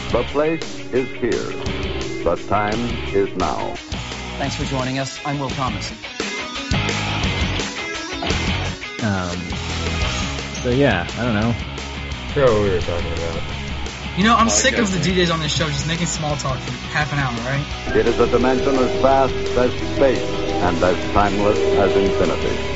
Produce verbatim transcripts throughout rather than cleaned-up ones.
The place is here. The time is now. Thanks for joining us. I'm Will Thomas. Um, so yeah, I don't know. I forgot what we were talking about. You know, I'm sick of the D Js on this show just making small talk for half an hour, right? It is a dimension as vast as space and as timeless as infinity.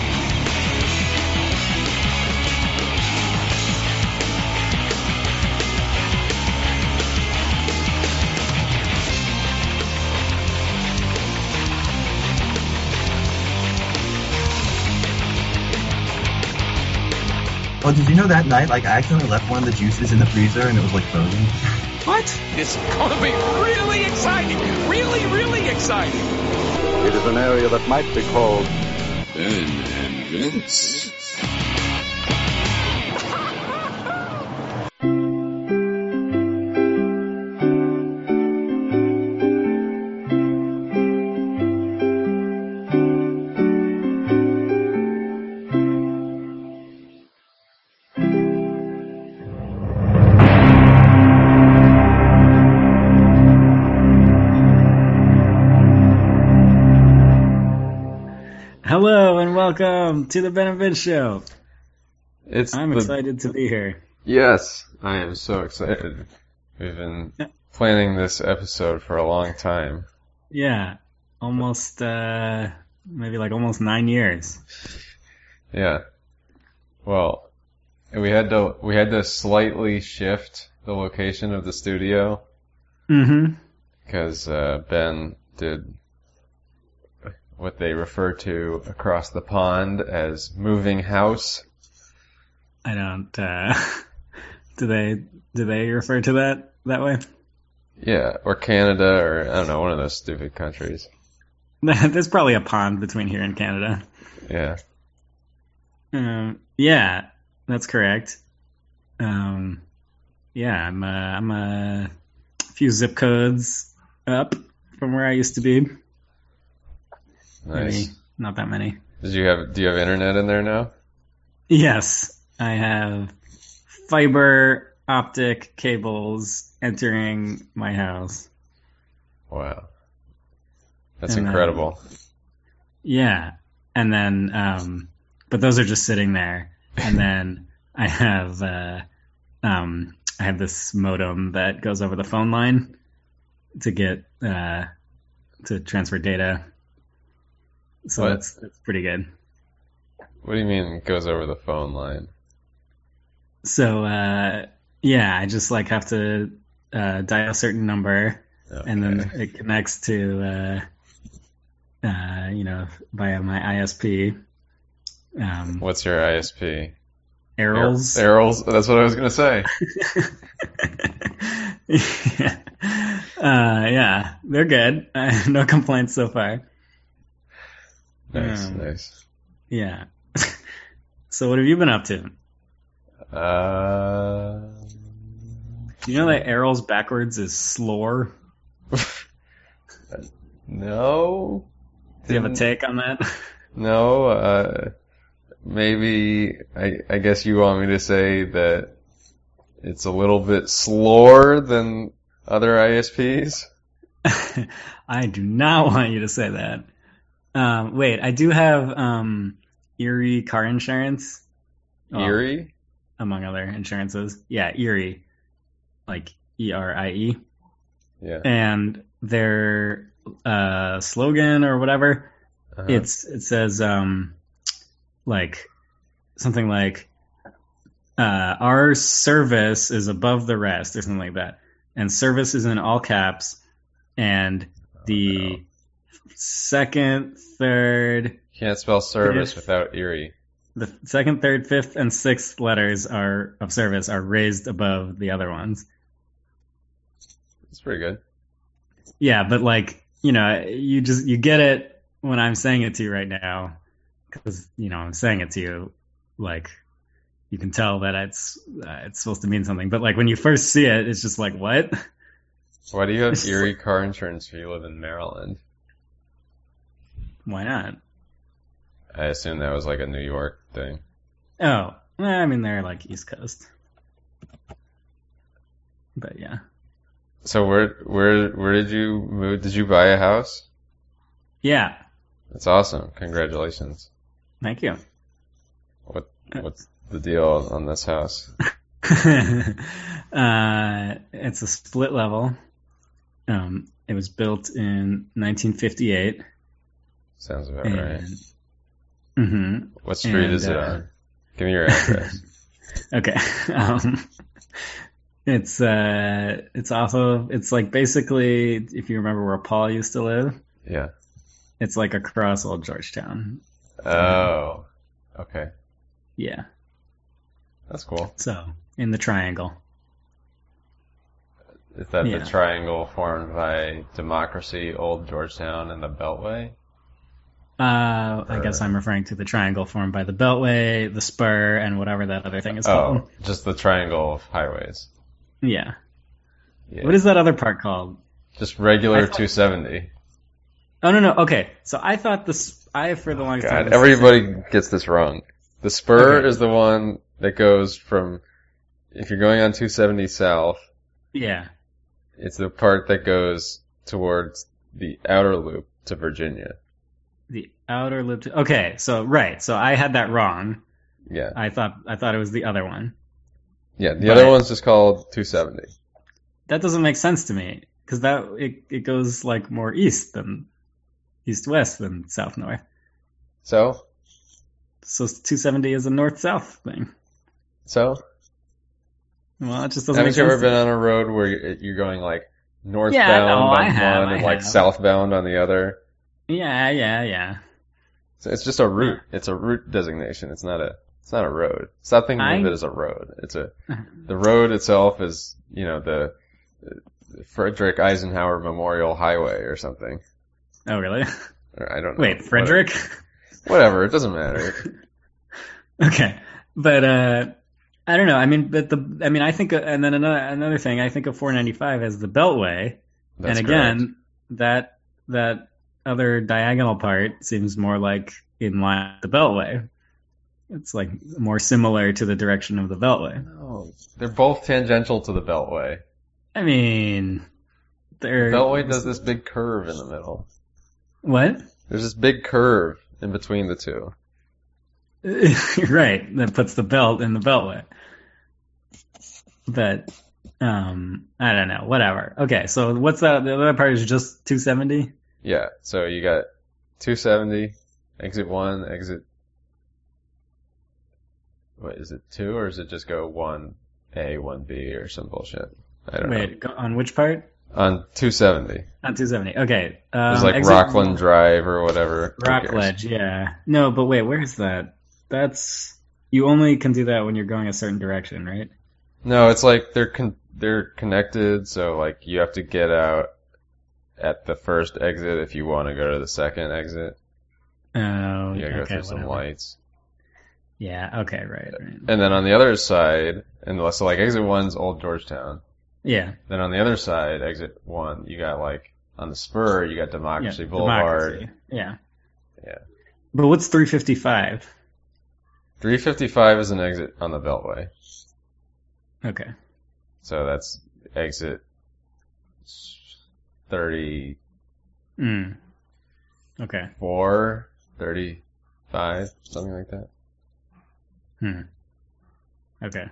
Oh, did you know that night, like, I accidentally left one of the juices in the freezer and it was, like, frozen? What? It's gonna be really exciting! Really, really exciting! It is an area that might be called Ben and Vince. Hello and welcome to the Ben and Vince Show. It's I'm the... excited to be here. Yes, I am so excited. We've been planning this episode for a long time. Yeah, almost, uh, maybe like almost nine years. Yeah. Well, we had to we had to slightly shift the location of the studio Mm-hmm. because uh, Ben did what they refer to across the pond as moving house. I don't, uh, do they, do they refer to that that way? Yeah, or Canada, or I don't know, one of those stupid countries. There's probably a pond between here and Canada. Yeah. Um, yeah, that's correct. Um, yeah, I'm, uh, I'm a few zip codes up from where I used to be. Nice. Maybe not that many. Did you have? Do you have internet in there now? Yes, I have fiber optic cables entering my house. Wow, that's And, uh, incredible. Yeah, and then, um, but those are just sitting there. And then I have, uh, um, I have this modem that goes over the phone line to get, uh, to transfer data. So What? that's that's pretty good. What do you mean it goes over the phone line? So, uh, yeah, I just like have to uh, dial a certain number, Okay. and then it connects to, uh, uh, you know, via my I S P. Um, What's your I S P? Errol's. Errol's. That's what I was gonna say. yeah. Uh, yeah, they're good. Uh, no complaints so far. Nice, Um, nice. Yeah. So what have you been up to? Uh, Do you know that Errol's backwards is slore? no. Do you have a Didn't- take on that? No. Uh, maybe. I I guess you want me to say that it's a little bit slower than other I S Ps. I do not want you to say that. Um, wait, I do have um, Erie car insurance. Well, Erie. among other insurances. Yeah, Erie. Like E R I E. Yeah. And their uh, slogan or whatever, Uh-huh. it's it says um, like something like uh, our service is above the rest or something like that. And service is in all caps, and the Oh, no. second, third, Can't spell service Fifth. without Erie. the second, third, fifth, and sixth letters are of service are raised above the other ones. It's pretty good. Yeah, but like, you know, you just you get it when I'm saying it to you right now, because you know I'm saying it to you, like you can tell that it's uh, it's supposed to mean something. But like when you first see it, it's just like, what? Why do you have Erie car insurance if you live in Maryland? Why not? I assume that was like a New York thing. Oh, well, I mean they're like East Coast, but yeah. So where where where did you move? Did you buy a house? Yeah. That's awesome. Congratulations. Thank you. What what's the deal on this house? uh, it's a split level. Um, it was built in nineteen fifty-eight. Sounds about and, right. Mm-hmm. What street and, is it uh, on? Give me your address. Okay. Um, it's uh, it's off of. It's like basically, if you remember where Paul used to live, Yeah. it's like across Old Georgetown. Oh. Okay. Yeah. That's cool. So in the triangle. Is that Yeah. the triangle formed by Democracy, Old Georgetown, and the Beltway? Uh, I guess I'm referring to the triangle formed by the Beltway, the Spur, and whatever that other thing is called. Oh, just the triangle of highways. Yeah. Yeah. What is that other part called? Just regular thought- two seventy. Oh, no, no. Okay. So I thought this, I for the longest time. God, was- everybody gets this wrong. The Spur Okay. is the one that goes from, if you're going on two seventy south, Yeah. it's the part that goes towards the outer loop to Virginia. The outer loop. To, okay. So, right. So I had that wrong. Yeah. I thought, I thought it was the other one. Yeah, the But- other one's just called two seventy. That doesn't make sense to me. Cause that, it, it goes like more east than, east-west than south-north. So? So two seventy is a north-south thing. So? Well, it just doesn't Haven't make you ever sense. been on a road where you're you're going like northbound Yeah, no, on I have, one I and like have. southbound on the other? Yeah, yeah, yeah. So it's just a route. It's a route designation. It's not a. It's not a road. Stop thinking I- of it as a road. It's a. The road itself is, you know, the, the Frederick Eisenhower Memorial Highway or something. Oh, really? Or I don't know. Wait, Frederick? Whatever. It doesn't matter. Okay, but uh, I don't know. I mean, but the I mean, I think, and then another another thing, I think of four ninety-five as the Beltway, That's and again, correct. that that other diagonal part seems more like in line with the Beltway. It's like more similar to the direction of the Beltway. No, they're both tangential to the Beltway. I mean, they're Beltway does this big curve in the middle. what? There's this big curve in between the two. Right, that puts the belt in the Beltway. But um, I don't know. Whatever. Okay, so what's that? The other part is just two seventy. Yeah, so you got two seventy, exit one, exit. What is it, two, or does it just go one A, one B, or some bullshit? I don't know. Wait, go, on which part? On two seventy. On two seventy. Okay. Um, There's like exit- Rockland Drive or whatever. Who cares? Rockledge, yeah. No, but wait, where's that? That's you only can do that when you're going a certain direction, right? No, it's like they're con- they're connected, so like you have to get out at the first exit if you want to go to the second exit. Oh, You gotta go okay, through some whatever. lights. Yeah. Okay. Right. Right. And then on the other side, and so like exit one's Old Georgetown. Yeah. Then on the other side, exit one, you got like on the spur, you got Democracy yeah. Boulevard. Democracy. Yeah. Yeah. But what's three fifty-five? three fifty-five is an exit on the Beltway. Okay. So that's exit thirty-four, Mm. Okay. thirty-five, something like that. Hmm. Okay.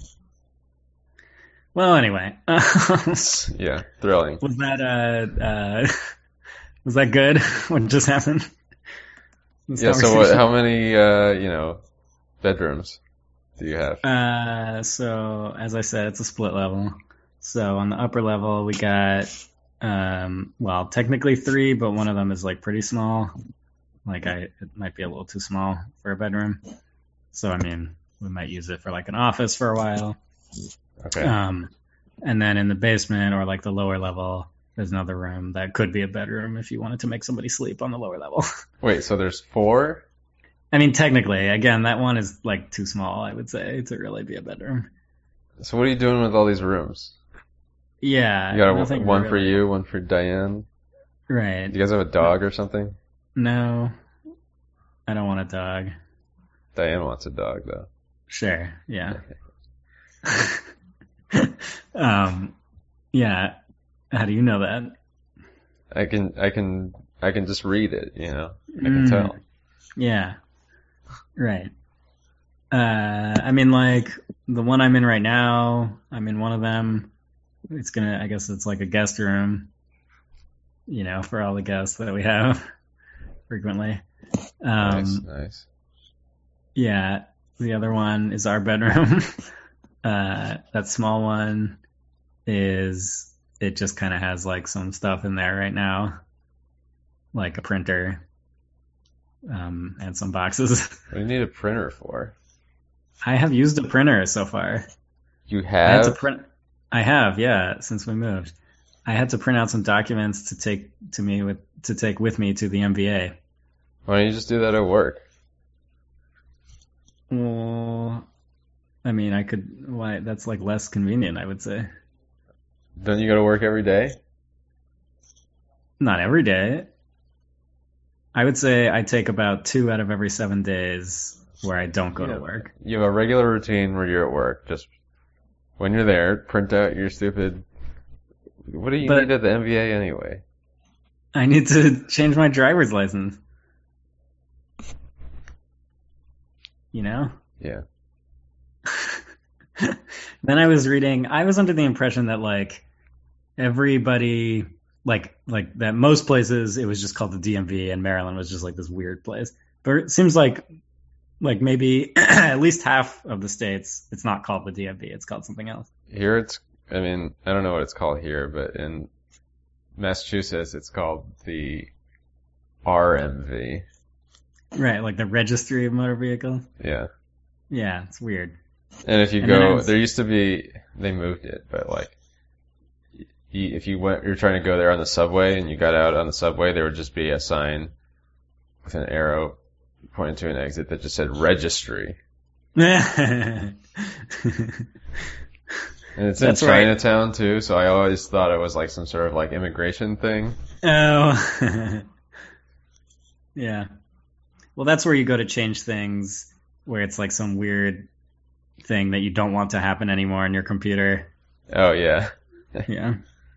Well, anyway, was Yeah, thrilling. that uh, uh was that good? What just happened? This Yeah, so what, conversation? how many, uh, you know, bedrooms do you have? Uh, so as I said, it's a split level. So on the upper level, we got, um, well, technically three, but one of them is like pretty small. Like I, it might be a little too small for a bedroom. So I mean, we might use it for like an office for a while. Okay. Um, and then in the basement or like the lower level, there's another room that could be a bedroom if you wanted to make somebody sleep on the lower level. Wait, so there's four? I mean, technically, again, that one is like too small, I would say, to really be a bedroom. So what are you doing with all these rooms? Yeah. You got a, nothing one for really- you, one for Diane? Right. Do you guys have a dog or something? No, I don't want a dog. Diane wants a dog, though. Sure, yeah. um, yeah, How do you know that? I can, I can, I can just read it. You know, I can Mm. tell. Yeah. Right. Uh, I mean, like, the one I'm in right now, I'm in one of them. It's gonna, I guess it's like a guest room, you know, for all the guests that we have frequently. Um, Nice, nice. Yeah. The other one is our bedroom. uh, that small one is, it just kind of has like some stuff in there right now, like a printer, um, and some boxes. What do you need a printer for? I have used a printer so far. You I had have? to print. I have, yeah, since we moved. I had to print out some documents to take to me with to take with me to the M V A. Why don't you just do that at work? Well, I mean, I could. Why? That's like less convenient, I would say. Don't you go to work every day? Not every day. I would say I take about two out of every seven days where I don't go Yeah. to work. You have a regular routine where you're at work. Just when you're there, print out your stupid. What do you But- need at the M V A anyway? I need to change my driver's license. You know? Yeah. Then I was reading, I was under the impression that like everybody, like like that most places it was just called the D M V and Maryland was just like this weird place. But it seems like like maybe at least half of the states it's not called the D M V, it's called something else. Here it's. I mean, I don't know what it's called here, but in Massachusetts it's called the R M V. Right, like the Registry of Motor Vehicles. Yeah. Yeah, it's weird. And if you And then I go, was- there used to be, they moved it, but like, y- if you went, you're trying to go there on the subway and you got out on the subway, there would just be a sign with an arrow pointing to an exit that just said registry. Oh, And it's That's in right. Chinatown too, so I always thought it was like some sort of like immigration thing. Oh. Yeah. Well, that's where you go to change things where it's like some weird thing that you don't want to happen anymore on your computer. Oh yeah. Yeah.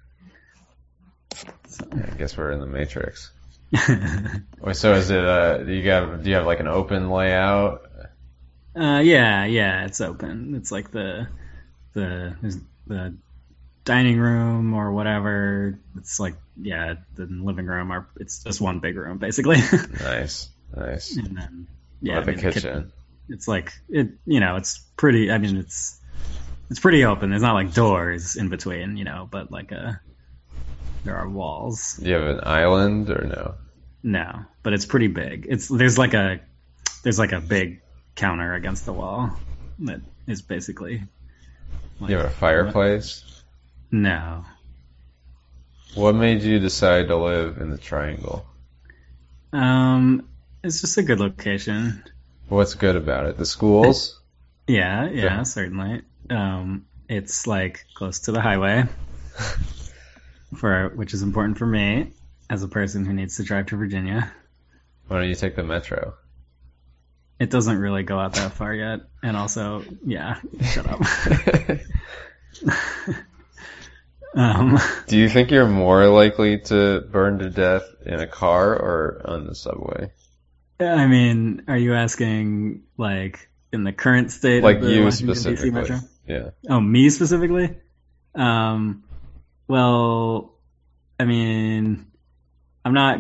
I guess we're in the Matrix. Wait, so is it, uh, do you have, do you have like an open layout? Uh, yeah, yeah, it's open. It's like the the there's the dining room or whatever. It's like yeah, the living room or it's just one big room basically. Nice, nice. And then yeah, With I a mean, the kitchen. It's like it, you know, it's pretty. I mean, it's it's pretty open. There's not like doors in between, you know, but like a there are walls. Do you have an island or no? No, but it's pretty big. It's there's like a there's like a big counter against the wall that is basically. Like, You have a fireplace? No. What made you decide to live in the Triangle? Um, it's just a good location. What's good about it? The schools? Yeah, yeah, Yeah. certainly. Um, it's like close to the highway, for which is important for me as a person who needs to drive to Virginia. Why don't you take the metro? It doesn't really go out that far yet, and also, yeah, shut up. um, Do you think you're more likely to burn to death in a car or on the subway? I mean, are you asking like in the current state Like of the you Washington, D C specifically. metro? Yeah. Oh, me specifically? Um, well, I mean, I'm not.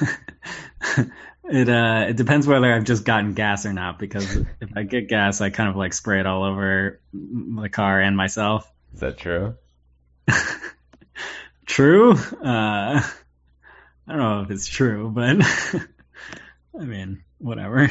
it uh, it depends whether I've just gotten gas or not. Because if I get gas, I kind of like spray it all over the car and myself. Is that true? True. Uh, I don't know if it's true, but I mean, whatever.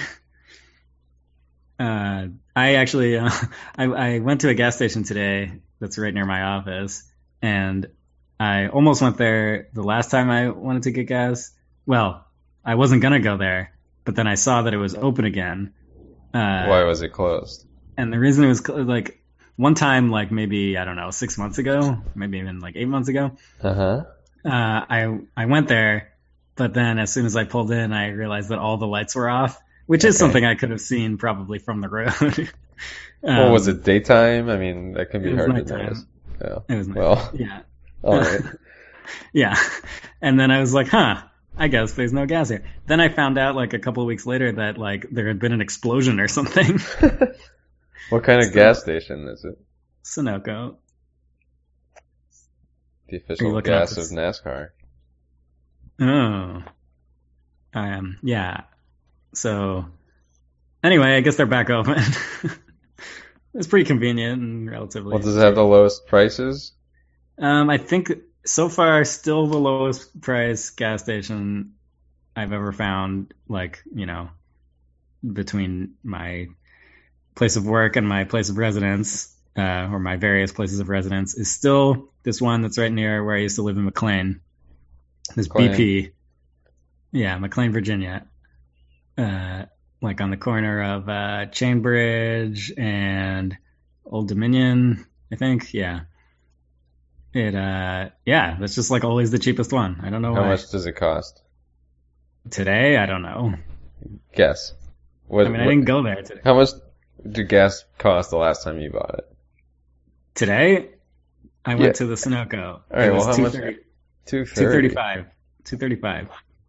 Uh, I actually, uh, I, I went to a gas station today that's right near my office, and I almost went there the last time I wanted to get gas. Well, I wasn't gonna go there, but then I saw that it was open again. Uh, Why was it closed? And the reason it was cl- like one time, like maybe I don't know, six months ago, maybe even like eight months ago. Uh-huh. Uh, I I went there, but then as soon as I pulled in, I realized that all the lights were off, which is Okay. something I could have seen probably from the road. um, Well, was it daytime? I mean, that can be it was hard to nighttime. notice. Yeah. It was nice. Well, Yeah. all right. Yeah. And then I was like, huh, I guess there's no gas here. Then I found out like a couple of weeks later that like there had been an explosion or something. What kind of So- gas station is it? Sunoco. The Are you official looking up gas of this- NASCAR. Oh. Um, yeah. So, anyway, I guess they're back open. It's pretty convenient and relatively. Well, does it have the lowest prices? Um, I think so far still the lowest price gas station I've ever found, like, you know, between my place of work and my place of residence, uh, or my various places of residence, is still this one that's right near where I used to live in McLean. This McLean. B P. Yeah, McLean, Virginia. Uh, like on the corner of uh, Chainbridge and Old Dominion, I think. Yeah. It, uh, yeah, that's just like always the cheapest one. I don't know How why. much does it cost? Today, I don't know. Guess. What, I mean, I what- didn't go there today. How much did gas cost the last time you bought it? Today, I Yeah. went to the Sunoco. All right, It was well, how much? two thirty Two two thirty-five. two thirty-five.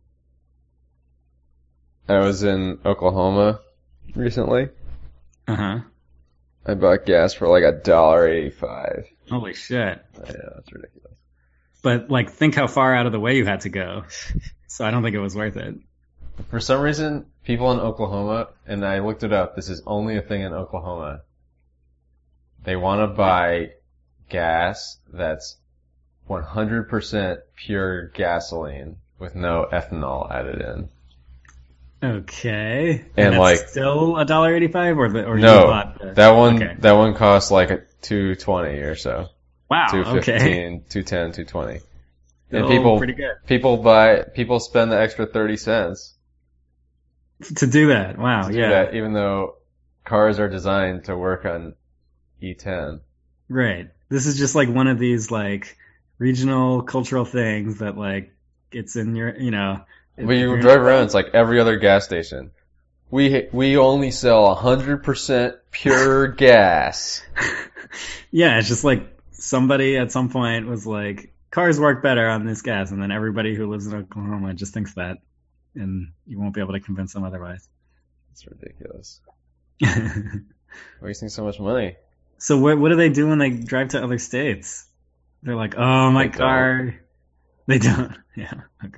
I was in Oklahoma recently. Uh-huh. I bought gas for like a dollar eighty-five. Holy shit. Yeah, that's ridiculous. But, like, think how far out of the way you had to go. So I don't think it was worth it. For some reason, people in Oklahoma, and I looked it up, this is only a thing in Oklahoma. They want to buy gas that's one hundred percent pure gasoline with no ethanol added in. Okay. And, that's like- still a dollar eighty-five, or the or you No, bought the, that one, Okay. that one costs like a two twenty or so. Wow. two Okay. fifteen, two ten, two twenty. And Still people, pretty good people buy, people spend the extra thirty cents to do that. Wow. to do Yeah. that, even though cars are designed to work on E ten. Right. This is just like one of these like regional cultural things that like it's in your, you know. When you you're- drive around, it's like every other gas station. We we only sell one hundred percent pure gas. Yeah, it's just like somebody at some point was like, cars work better on this gas, and then everybody who lives in Oklahoma just thinks that, and you won't be able to convince them otherwise. It's ridiculous. Wasting so much money. So what what do they do when they drive to other states? They're like, oh, my They don't. car. They don't. Yeah. Okay.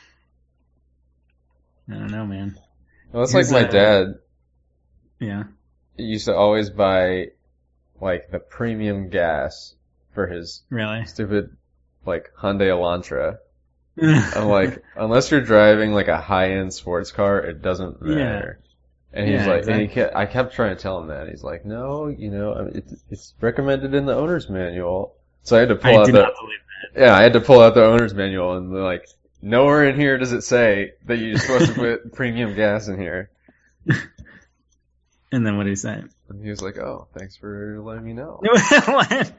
I don't know, man. Well, that's Here's like my a- dad Yeah. used to always buy like the premium gas for his Really? stupid like Hyundai Elantra. I'm like, unless you're driving like a high-end sports car, it doesn't matter. And he's Yeah, like, and he exactly. kept, I kept trying to tell him that. He's like, no, you know, I mean, it's, it's recommended in the owner's manual. So I had to pull I out do the, not believe yeah, I had to pull out the owner's manual and they're like, nowhere in here does it say that you're supposed to put premium gas in here. that. And then what did he say? And he was like, oh, thanks for letting me know. What?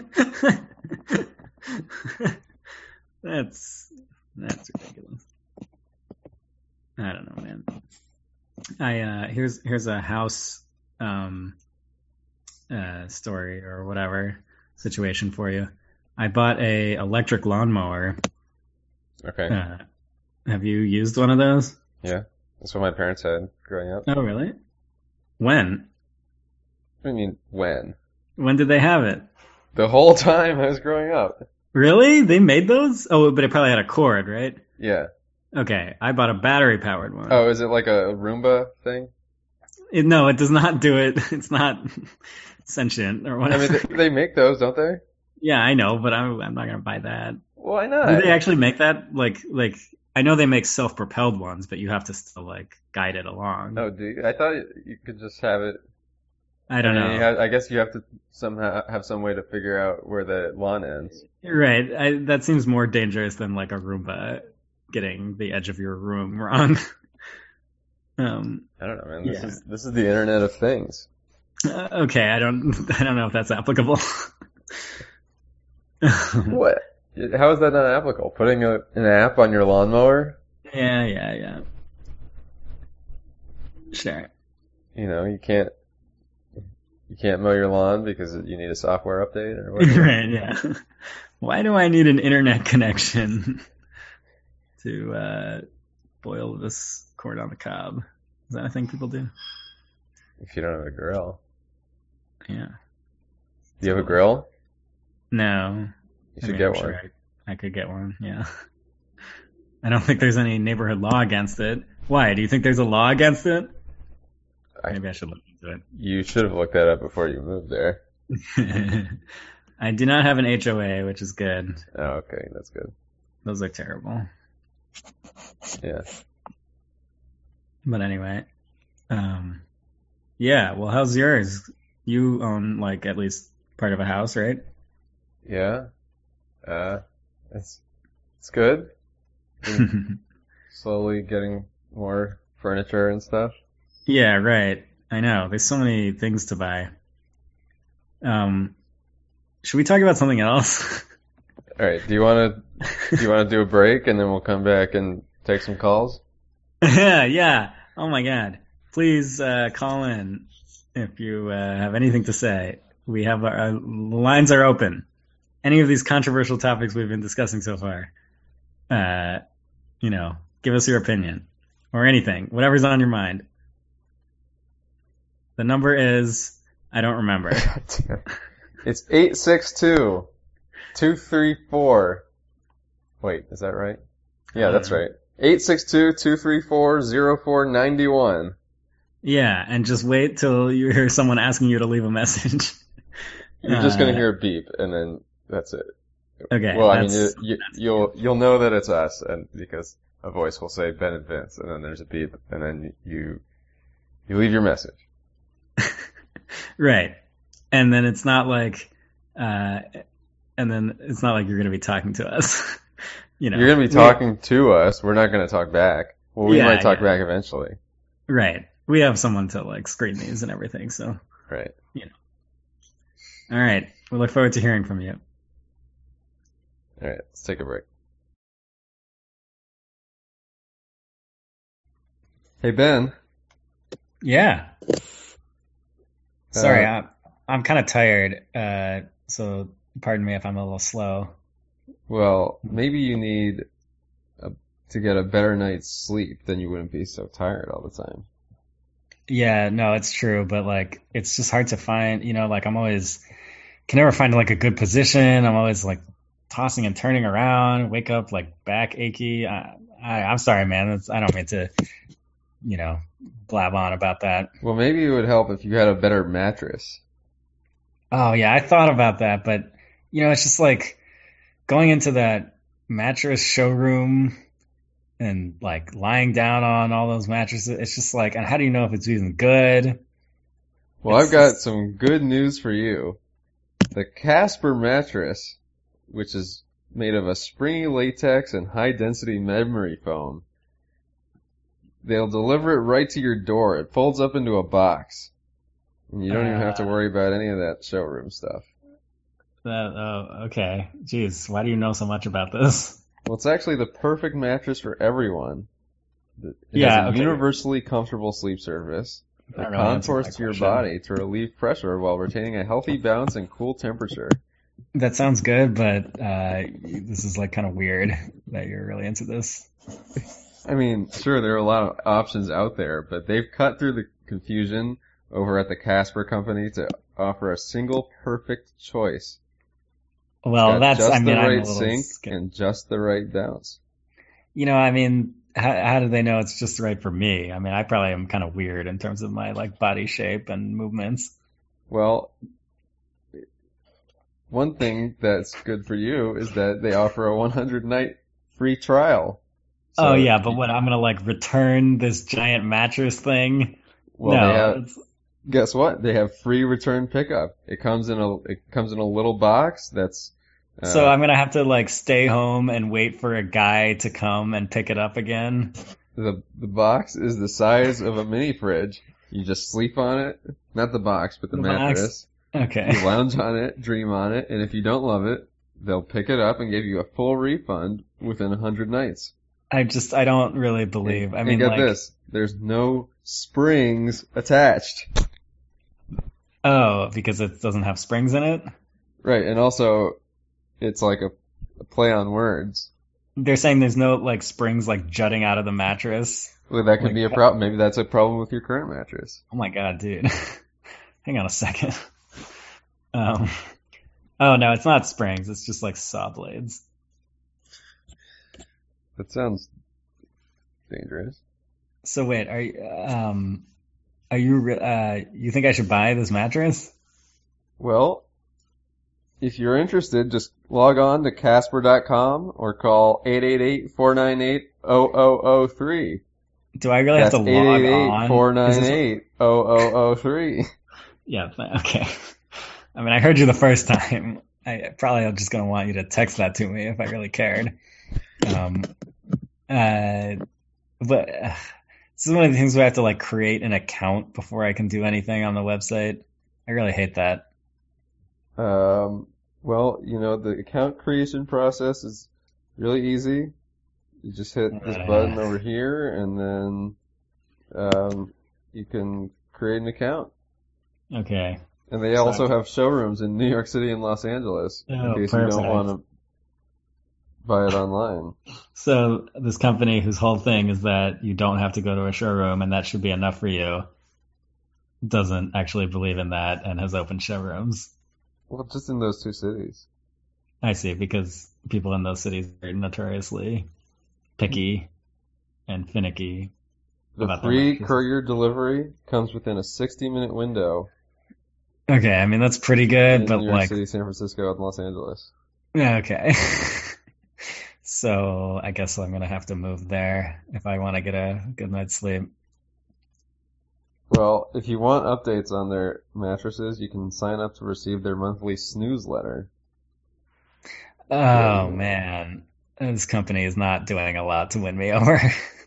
That's that's ridiculous. I don't know, man. I uh here's here's a house um uh story or whatever situation for you. I bought a electric lawnmower. Okay. Uh, have you used one of those? Yeah. That's what my parents had growing up. Oh, really? When? I mean, when? When did they have it? The whole time I was growing up. Really? They made those? Oh, but it probably had a cord, right? Yeah. Okay, I bought a battery-powered one. Oh, is it like a Roomba thing? It, no, it does not do it. It's not sentient or I whatever. mean, they, they make those, don't they? Yeah, I know, but I'm, I'm not gonna buy that. Why not? Do they actually make that? Like, like I know they make self-propelled ones, but you have to still like guide it along. Oh, do you? I thought you could just have it. I don't I mean, know. you have- I guess you have to somehow have some way to figure out where the lawn ends. You're right. I, that seems more dangerous than like a Roomba getting the edge of your room wrong. um. I don't know, man. This Yeah. is this is the Internet of Things. uh, okay, I don't. I don't know if that's applicable. What? How is that not applicable? Putting a, an app on your lawnmower? Yeah, yeah, yeah. Sure. You know, you can't. You can't mow your lawn because you need a software update or whatever. Right, yeah. Why do I need an internet connection to uh, boil this corn on the cob? Is that a thing people do? If you don't have a grill. Yeah. Do you have a grill? No. You should I mean, get I'm one. sure I, I could get one, yeah. I don't think there's any neighborhood law against it. Why? Do you think there's a law against it? I, Maybe I should look into You should have looked that up before you moved there. it. I do not have an H O A, which is good. Oh, okay. That's good. Those are terrible. Yeah. But anyway. Um, yeah, well, how's yours? You own, like, at least part of a house, right? Yeah. Uh, it's, it's good. Slowly getting more furniture and stuff. Yeah, right. I know. There's so many things to buy. Um, should we talk about something else? All right. Do you want to do you want to do a break and then we'll come back and take some calls? Yeah, yeah. Oh my God. Please uh, call in if you uh, have anything to say. We have our, our lines are open. Any of these controversial topics we've been discussing so far. Uh, you know, give us your opinion or anything, whatever's on your mind. The number is, I don't remember. It's eight six two, two three four. Wait, is that right? Yeah, that's right. eight six two, two three four, zero four nine one. Yeah, and just wait till you hear someone asking you to leave a message. You're just going Uh, to hear a beep and then that's it. Okay. Well, I mean, you, that's- you, you'll, you'll know that it's us and because a voice will say Ben and Vince and then there's a beep and then you, you leave your message. Right. And then it's not like, uh, and then it's not like you're going to be talking to us. You know, You're going to be talking to us. We're not going to talk back. Well, we Yeah, might talk yeah. back eventually. Right. We have someone to like screen these and everything. So, Right. all right. We look forward to hearing from you. All right. Let's take a break. Hey, Ben. Yeah. Sorry, Uh, I'm, I'm kind of tired. Uh, so pardon me if I'm a little slow. Well, maybe you need a, to get a better night's sleep, then you wouldn't be so tired all the time. Yeah, no, it's true, but like it's just hard to find, you know, like I'm always can never find like a good position. I'm always like tossing and turning around, wake up like back achy. I, I I'm sorry, man. It's, I don't mean to, you know, blab on about that. Well, maybe it would help if you had a better mattress. Oh yeah, I thought about that, but you know, it's just like going into that mattress showroom and like lying down on all those mattresses. It's just like, and how do you know if it's even good? Well, It's I've got just- some good news for you. The Casper mattress, which is made of a springy latex and high-density memory foam, they'll deliver it right to your door. It folds up into a box. And you don't even have to Uh, worry about any of that showroom stuff. That, oh, okay. Jeez, why do you know so much about this? Well, it's actually the perfect mattress for everyone. It Yeah, has a okay. universally comfortable sleep surface. It That really answers contours my to your question. body to relieve pressure while retaining a healthy balance and cool temperature. That sounds good, but uh, this is like kind of weird that you're really into this. I mean, sure, there are a lot of options out there, but they've cut through the confusion over at the Casper company to offer a single perfect choice. Well, Got that's, just I mean, the I'm a right little sink scared. and just the right bounce. You know, I mean, how, how do they know it's just right for me? I mean, I probably am kind of weird in terms of my like body shape and movements. Well, one thing that's good for you is that they offer a one hundred night free trial. So Oh yeah, but what, I'm gonna like return this giant mattress thing? Well, no, they have, it's- guess what? They have free return pickup. It comes in a it comes in a little box that's uh, so I'm gonna have to like stay home and wait for a guy to come and pick it up again. the the box is the size of a mini fridge. You just sleep on it, not the box, but the, The box. mattress. Okay. You lounge on it, dream on it, and if you don't love it, they'll pick it up and give you a full refund within a hundred nights. I just I don't really believe. I and mean, get like, this: there's no springs attached. Oh, because it doesn't have springs in it? Right, and also it's like a, a play on words. They're saying there's no like springs like jutting out of the mattress. Well, that could Like, be a problem. Maybe that's a problem with your current mattress. oh my god, dude. Hang on a second. Um, oh no, it's not springs. It's just like saw blades. That sounds dangerous. So wait, are you, um, are you, re- uh, you think I should buy this mattress? Well, if you're interested, just log on to Casper dot com or call eight eight eight, four nine eight, zero zero zero three. Do I really That's have to log eight eight eight, on? four Is nine this- eight, zero zero zero three. Yeah, th- okay. I mean, I heard you the first time. I probably I'm just gonna want you to text that to me if I really cared. Um, uh, but uh, this is one of the things where I have to like create an account before I can do anything on the website. I really hate that. Um, well, you know, the account creation process is really easy. You just hit this Uh. button over here, and then um, you can create an account. Okay. And they So- also have showrooms in New York City and Los Angeles, in Oh, case you don't perfect. want to buy it online. So this company whose whole thing is that you don't have to go to a showroom and that should be enough for you doesn't actually believe in that and has opened showrooms. Well, just in those two cities. I see, because people in those cities are notoriously picky and finicky. The About their free matches. courier delivery comes within a sixty minute window Okay, I mean that's pretty good, in but New York like, City, San Francisco, and Los Angeles. yeah, okay. So I guess I'm gonna have to move there if I want to get a good night's sleep. Well, if you want updates on their mattresses, you can sign up to receive their monthly snooze letter. Oh man, this company is not doing a lot to win me over.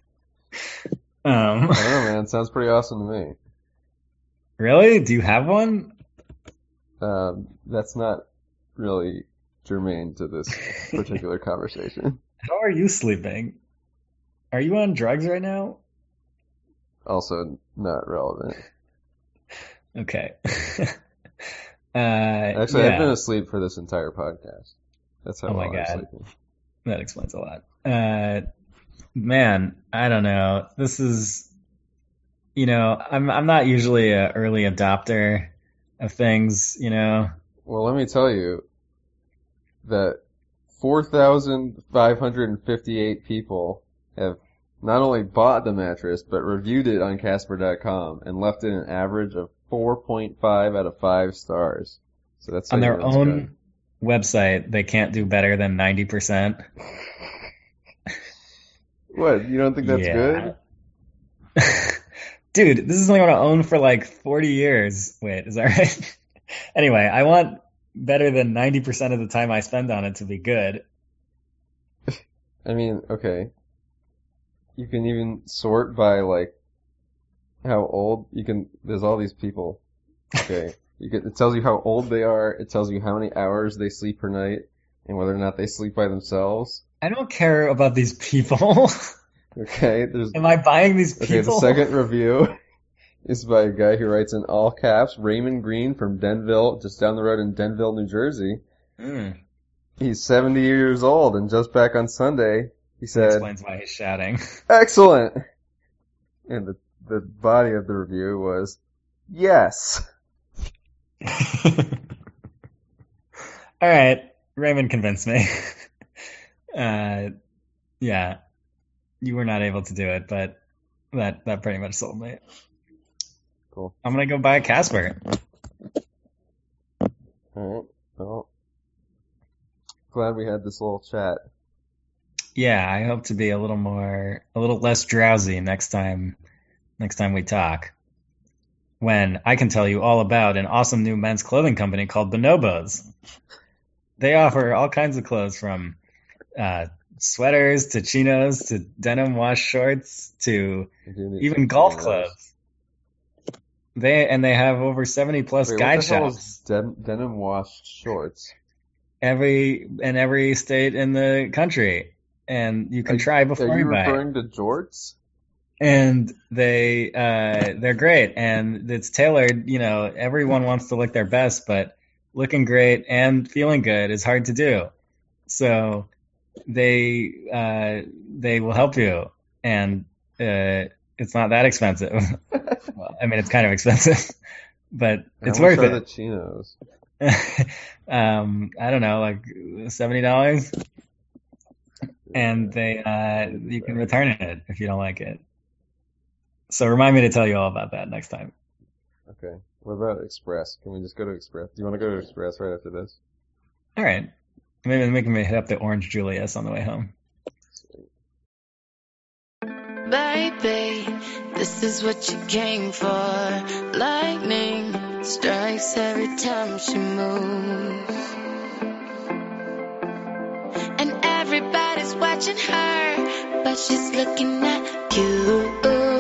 um, I don't know, man. It sounds pretty awesome to me. really? Do you have one? Um, that's not really germane to this particular conversation. How are you sleeping? Are you on drugs right now? Also, not relevant. Okay. uh, Actually, yeah. I've been asleep for this entire podcast. That's how Oh my well I'm God. sleeping. That explains a lot. Uh, man, I don't know. This is, you know, I'm I'm not usually an early adopter of things, you know. Well, let me tell you that four thousand five hundred fifty-eight people have not only bought the mattress, but reviewed it on Casper dot com and left it an average of four point five out of five stars. So that's On how you their know it's own good. website, they can't do better than ninety percent. What? You don't think that's Yeah. good? Dude, this is something I'm gonna own for like forty years. Wait, is that right? Anyway, I want better than ninety percent of the time I spend on it to be good. I mean, okay. You can even sort by like how old you can. There's all these people. Okay, you can, it tells you how old they are. It tells you how many hours they sleep per night and whether or not they sleep by themselves. I don't care about these people. Okay, there's Am I buying these people? okay. The second review is by a guy who writes in all caps, Raymond Green from Denville, just down the road in Denville, New Jersey. Mm, He's seventy years old and just back on Sunday. He that said, explains why he's shouting. "Excellent." And the the body of the review was, "Yes." All right, Raymond convinced me. uh, yeah, you were not able to do it, but that that pretty much sold me. Cool. I'm gonna go buy a Casper. All right. Well, glad we had this little chat. Yeah, I hope to be a little more, a little less drowsy next time, next time we talk. When I can tell you all about an awesome new men's clothing company called Bonobos. They offer all kinds of clothes from uh, sweaters to chinos to denim wash shorts to I do need even some golf chinos. clothes. They and they have over seventy plus Wait, guide what the hell shops is den- denim washed shorts? every in every state in the country, and you can Are- try before Are you you buy. referring to jorts? and they uh, they're great, and it's tailored. You know, everyone wants to look their best, but looking great and feeling good is hard to do. So they uh, they will help you, and uh, it's not that expensive. Well, I mean, it's kind of expensive, but it's How worth much are it. the chinos? um, I don't know, like seventy dollars, and they uh, you can return it if you don't like it. So remind me to tell you all about that next time. Okay. What about Express? Can we just go to Express? Do you want to go to Express right after this? All right, maybe we can hit up the Orange Julius on the way home. Baby, this is what you came for. Lightning strikes every time she moves, and everybody's watching her, but she's looking at you.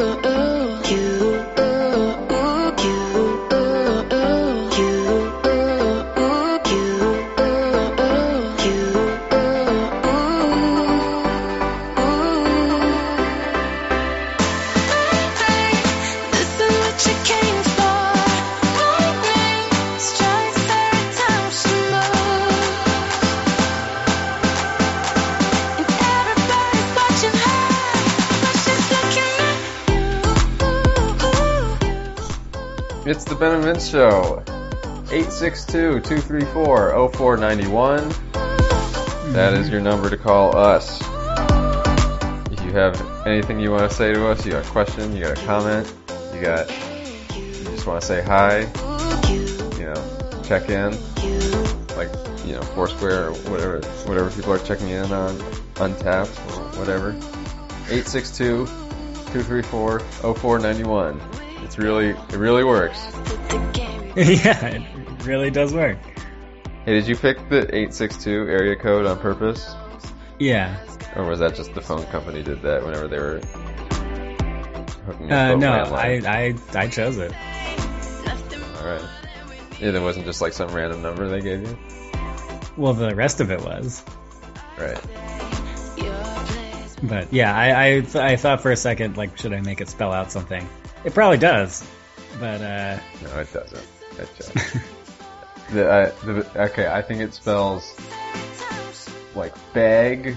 It's the Ben and Vince Show. eight six two, two three four, oh four nine one. That is your number to call us. If you have anything you want to say to us, you got a question, you got a comment, you got, you just want to say hi, you know, check in, like, you know, Foursquare or whatever, whatever people are checking in on, Untapped or whatever. eight six two, two three four, oh four nine one. It's really, it really works. Yeah, it really does work. Hey, did you pick the eight six two area code on purpose? Yeah. Or was that just the phone company did that whenever they were hooking Uh, up no, landline? I, I I chose it. Alright. Yeah, it wasn't just like some random number they gave you? Well, the rest of it was. Right. But yeah, I I, th- I thought for a second, like, should I make it spell out something? It probably does, but uh. No, it doesn't. I checked. the, uh, the, okay, I think it spells like bag,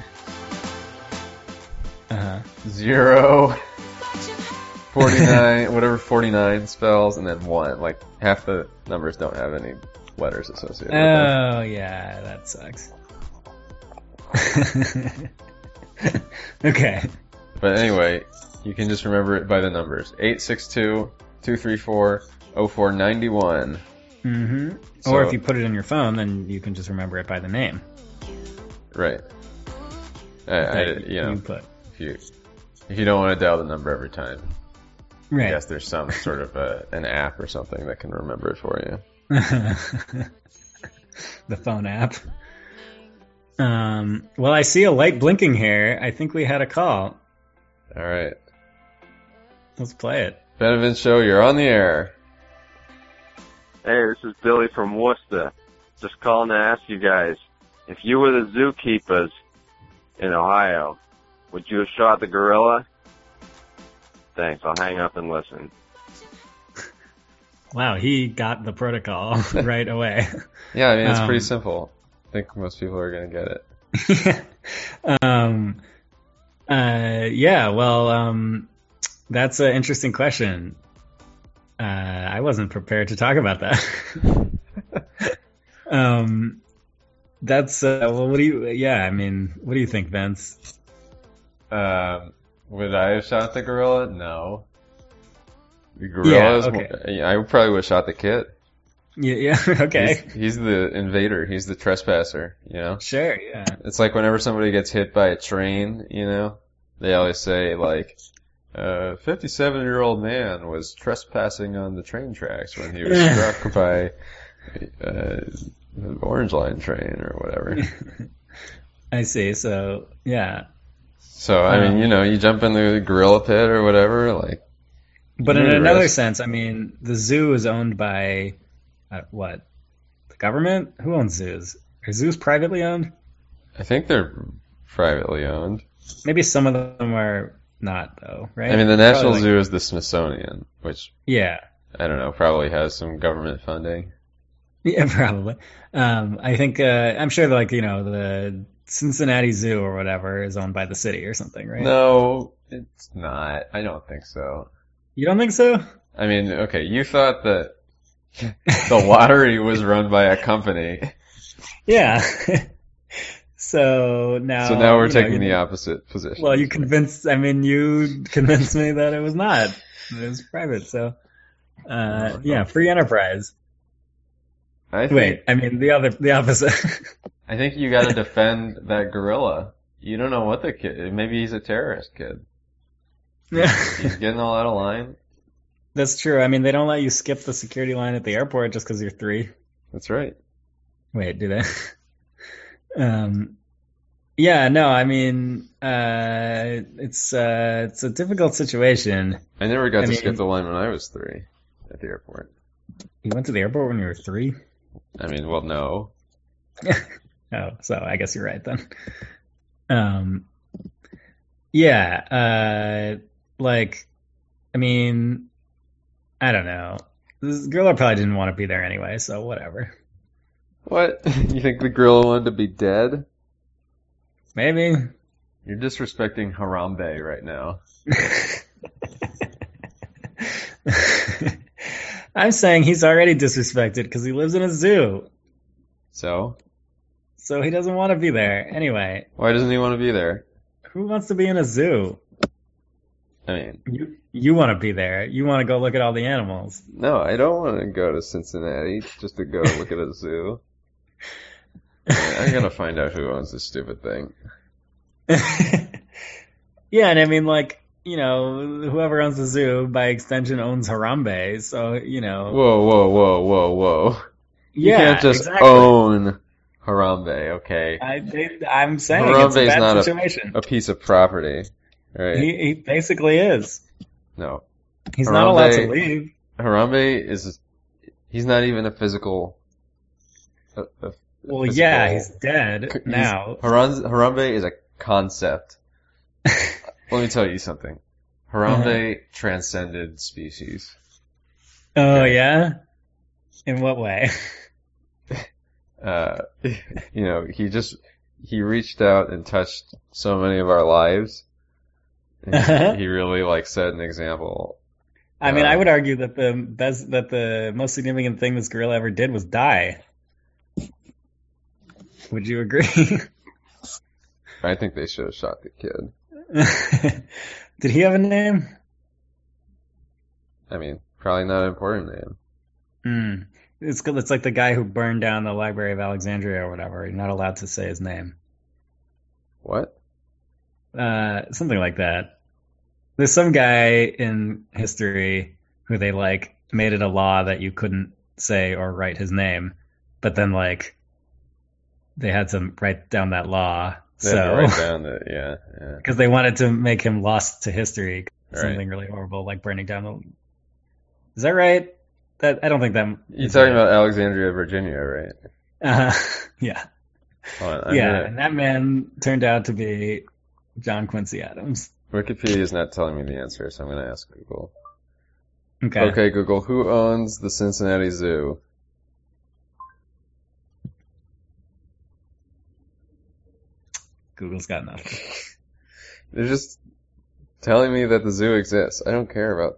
Uh-huh. zero, forty-nine, whatever forty-nine spells, and then one. Like, half the numbers don't have any letters associated with them. Oh, yeah, that sucks. Okay. But anyway, you can just remember it by the numbers. eight six two, two three four, oh four nine one. Mm-hmm. So, or if you put it in your phone, then you can just remember it by the name. Right. I, I, you know, you put. if you if you don't want to dial the number every time, Right. I guess there's some sort of a, an app or something that can remember it for you. The phone app. Um, well, I see a light blinking here. I think we had a call. All right. Let's play it. Ben and Vince Show, you're on the air. Hey, this is Billy from Worcester. Just calling to ask you guys, if you were the zookeepers in Ohio, would you have shot the gorilla? Thanks, I'll hang up and listen. Wow, he got the protocol right away. Yeah, I mean, it's um, pretty simple. I think most people are going to get it. um, uh, yeah, well, um, that's an interesting question. Uh, I wasn't prepared to talk about that. um, that's, uh, well, what do you, yeah, I mean, what do you think, Vince? Um, would I have shot the gorilla? No. The gorilla's, Yeah, okay. I probably would have shot the kid. Yeah, yeah, okay. He's, he's the invader. He's the trespasser, you know? Sure, yeah. It's like whenever somebody gets hit by a train, you know, they always say, like, a fifty-seven-year-old man was trespassing on the train tracks when he was struck by uh, an Orange Line train or whatever. I see, so, yeah. So, I mean, Um, you know, you jump in the gorilla pit or whatever, like... But in you're another risk. sense, I mean, the zoo is owned by, uh, what? The government? Who owns zoos? Are zoos privately owned? I think they're privately owned. Maybe some of them are not though, right? I mean, the National Probably, Zoo like, is the Smithsonian, which yeah, I don't know, probably has some government funding. yeah, probably. Um, I think uh, I'm sure like you know the Cincinnati Zoo or whatever is owned by the city or something, right? No, it's not. I don't think so. You don't think so? I mean, okay, you thought that the lottery was run by a company. Yeah. So now, So now we're you know, taking you- the opposite position. Well, you convinced. I mean, you convinced me that it was not. It was private. So, uh, yeah, free enterprise. I think, Wait, I mean the other, the opposite. I think you gotta defend that gorilla. You don't know what the kid, maybe he's a terrorist kid. Yeah, He's getting all out of line. that's true. I mean, they don't let you skip the security line at the airport just because you're three. That's right. Wait, do they? um, yeah, no, I mean, uh, it's uh, it's a difficult situation. I never got I to mean- skip the line when I was three at the airport. You went to the airport when you were three. I mean, well, no. Oh, so I guess you're right then. Um, yeah, uh, like, I mean, I don't know. This gorilla probably didn't want to be there anyway, so whatever. What? You think the gorilla wanted to be dead? Maybe. You're disrespecting Harambe right now. I'm saying he's already disrespected because he lives in a zoo, So? so he doesn't want to be there. Anyway, Why doesn't he want to be there? who wants to be in a zoo? I mean, You you want to be there. You want to go look at all the animals. no, I don't want to go to Cincinnati just to go look at a zoo. I gotta find out who owns this stupid thing. Yeah, and I mean, like, you know, whoever owns the zoo, by extension, owns Harambe. So, you know, Whoa, whoa, whoa, whoa, whoa. You yeah, can't just exactly. own Harambe, okay? I, they, I'm saying Harambe it's a is bad not a- situation. A piece of property, right? He, he basically is. No. He's not allowed to Harambe- leave. Harambe is, he's not even a physical, a, a Well, physical- yeah, he's dead he's- now. Haran- Harambe is a concept. Let me tell you something. Harambe transcended species. Oh, yeah? In what way? Uh, you know, he just, he reached out and touched so many of our lives. And Uh-huh. he really, like, set an example. I mean, Uh, I would argue that the best, that the most significant thing this gorilla ever did was die. Would you agree? I think they should have shot the kid. Did he have a name? I mean, probably not an important name. Hmm. It's it's like the guy who burned down the Library of Alexandria or whatever. You're not allowed to say his name. What? Uh, something like that. There's some guy in history who they like made it a law that you couldn't say or write his name, but then like they had to write down that law. They had to So write down that, yeah, yeah. because they wanted to make him lost to history, Right. something really horrible like burning down the. Is that right? That I don't think that. You're is talking right. about Alexandria, Virginia, right? Uh, yeah, Hold on, I'm yeah, gonna- and that man turned out to be John Quincy Adams. Wikipedia is not telling me the answer, so I'm going to ask Google. Okay. Okay, Google, who owns the Cincinnati Zoo? Google's got nothing. They're just telling me that the zoo exists. I don't care about.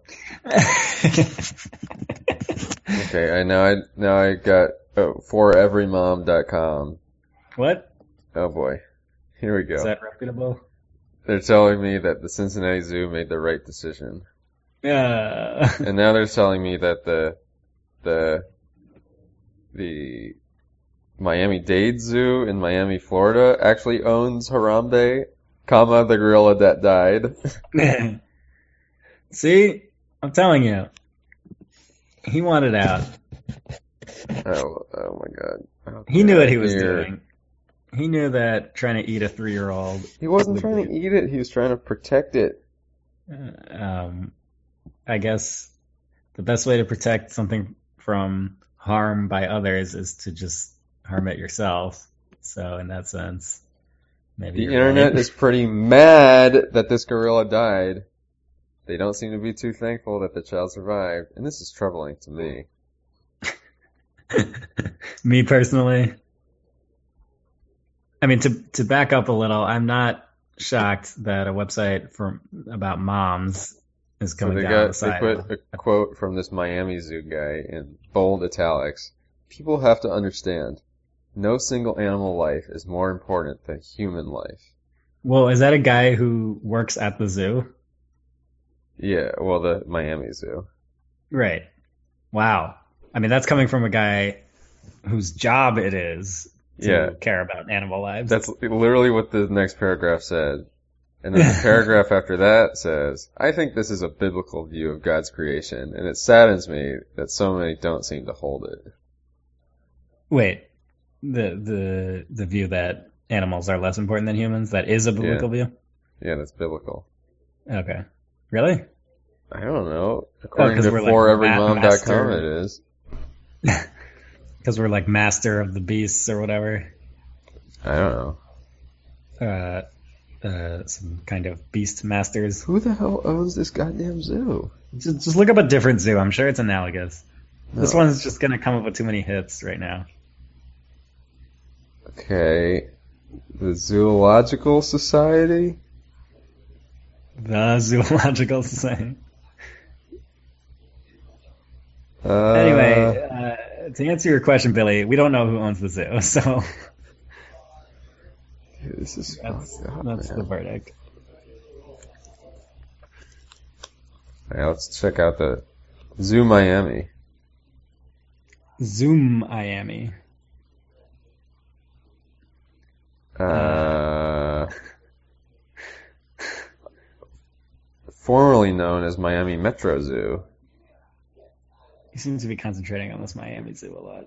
Okay, I now I now I got oh, for every mom dot com. What? Oh boy, here we go. Is that reputable? They're telling me that the Cincinnati Zoo made the right decision, Uh, and now they're telling me that the the the Miami-Dade Zoo in Miami, Florida, actually owns Harambe, comma the gorilla that died. see, I'm telling you, he wanted out. Oh, oh my God! Oh, He knew what he was dear. doing. He knew that trying to eat a three-year-old. He wasn't would trying to be- eat it. He was trying to protect it. Uh, um, I guess the best way to protect something from harm by others is to just harm it yourself. So in that sense, Maybe The you're internet right. is pretty mad that this gorilla died. They don't seem to be too thankful that the child survived, and this is troubling to me. Me personally, I mean, to to back up a little, I'm not shocked that a website for about moms is So coming they down got the they side. put a quote from this Miami Zoo guy in bold italics. People have to understand, no single animal life is more important than human life. Well, is that a guy who works at the zoo? Yeah, well, the Miami Zoo. Right. Wow. I mean, that's coming from a guy whose job it is to Yeah. care about animal lives. That's literally what the next paragraph said. And then the paragraph after that says, I think this is a biblical view of God's creation, and it saddens me that so many don't seem to hold it. Wait, the the the view that animals are less important than humans, that is a biblical Yeah. view? Yeah, that's biblical. Okay. Really? I don't know. According 'cause to we're like for every ma- mom dot com master- it is. Because we're like master of the beasts or whatever. I don't know. Uh, uh, some kind of beast masters. Who the hell owns this goddamn zoo? Just, just look up a different zoo. I'm sure it's analogous. This No. one's just going to come up with too many hits right now. Okay. The Zoological Society? The Zoological Society. Uh, Anyway, uh, to answer your question, Billy, we don't know who owns the zoo, so this is that's, fucked up, that's man. the verdict. Yeah, let's check out the Zoo Miami. Zoom Miami. Uh, formerly known as Miami Metro Zoo. You seem to be concentrating on this Miami Zoo a lot.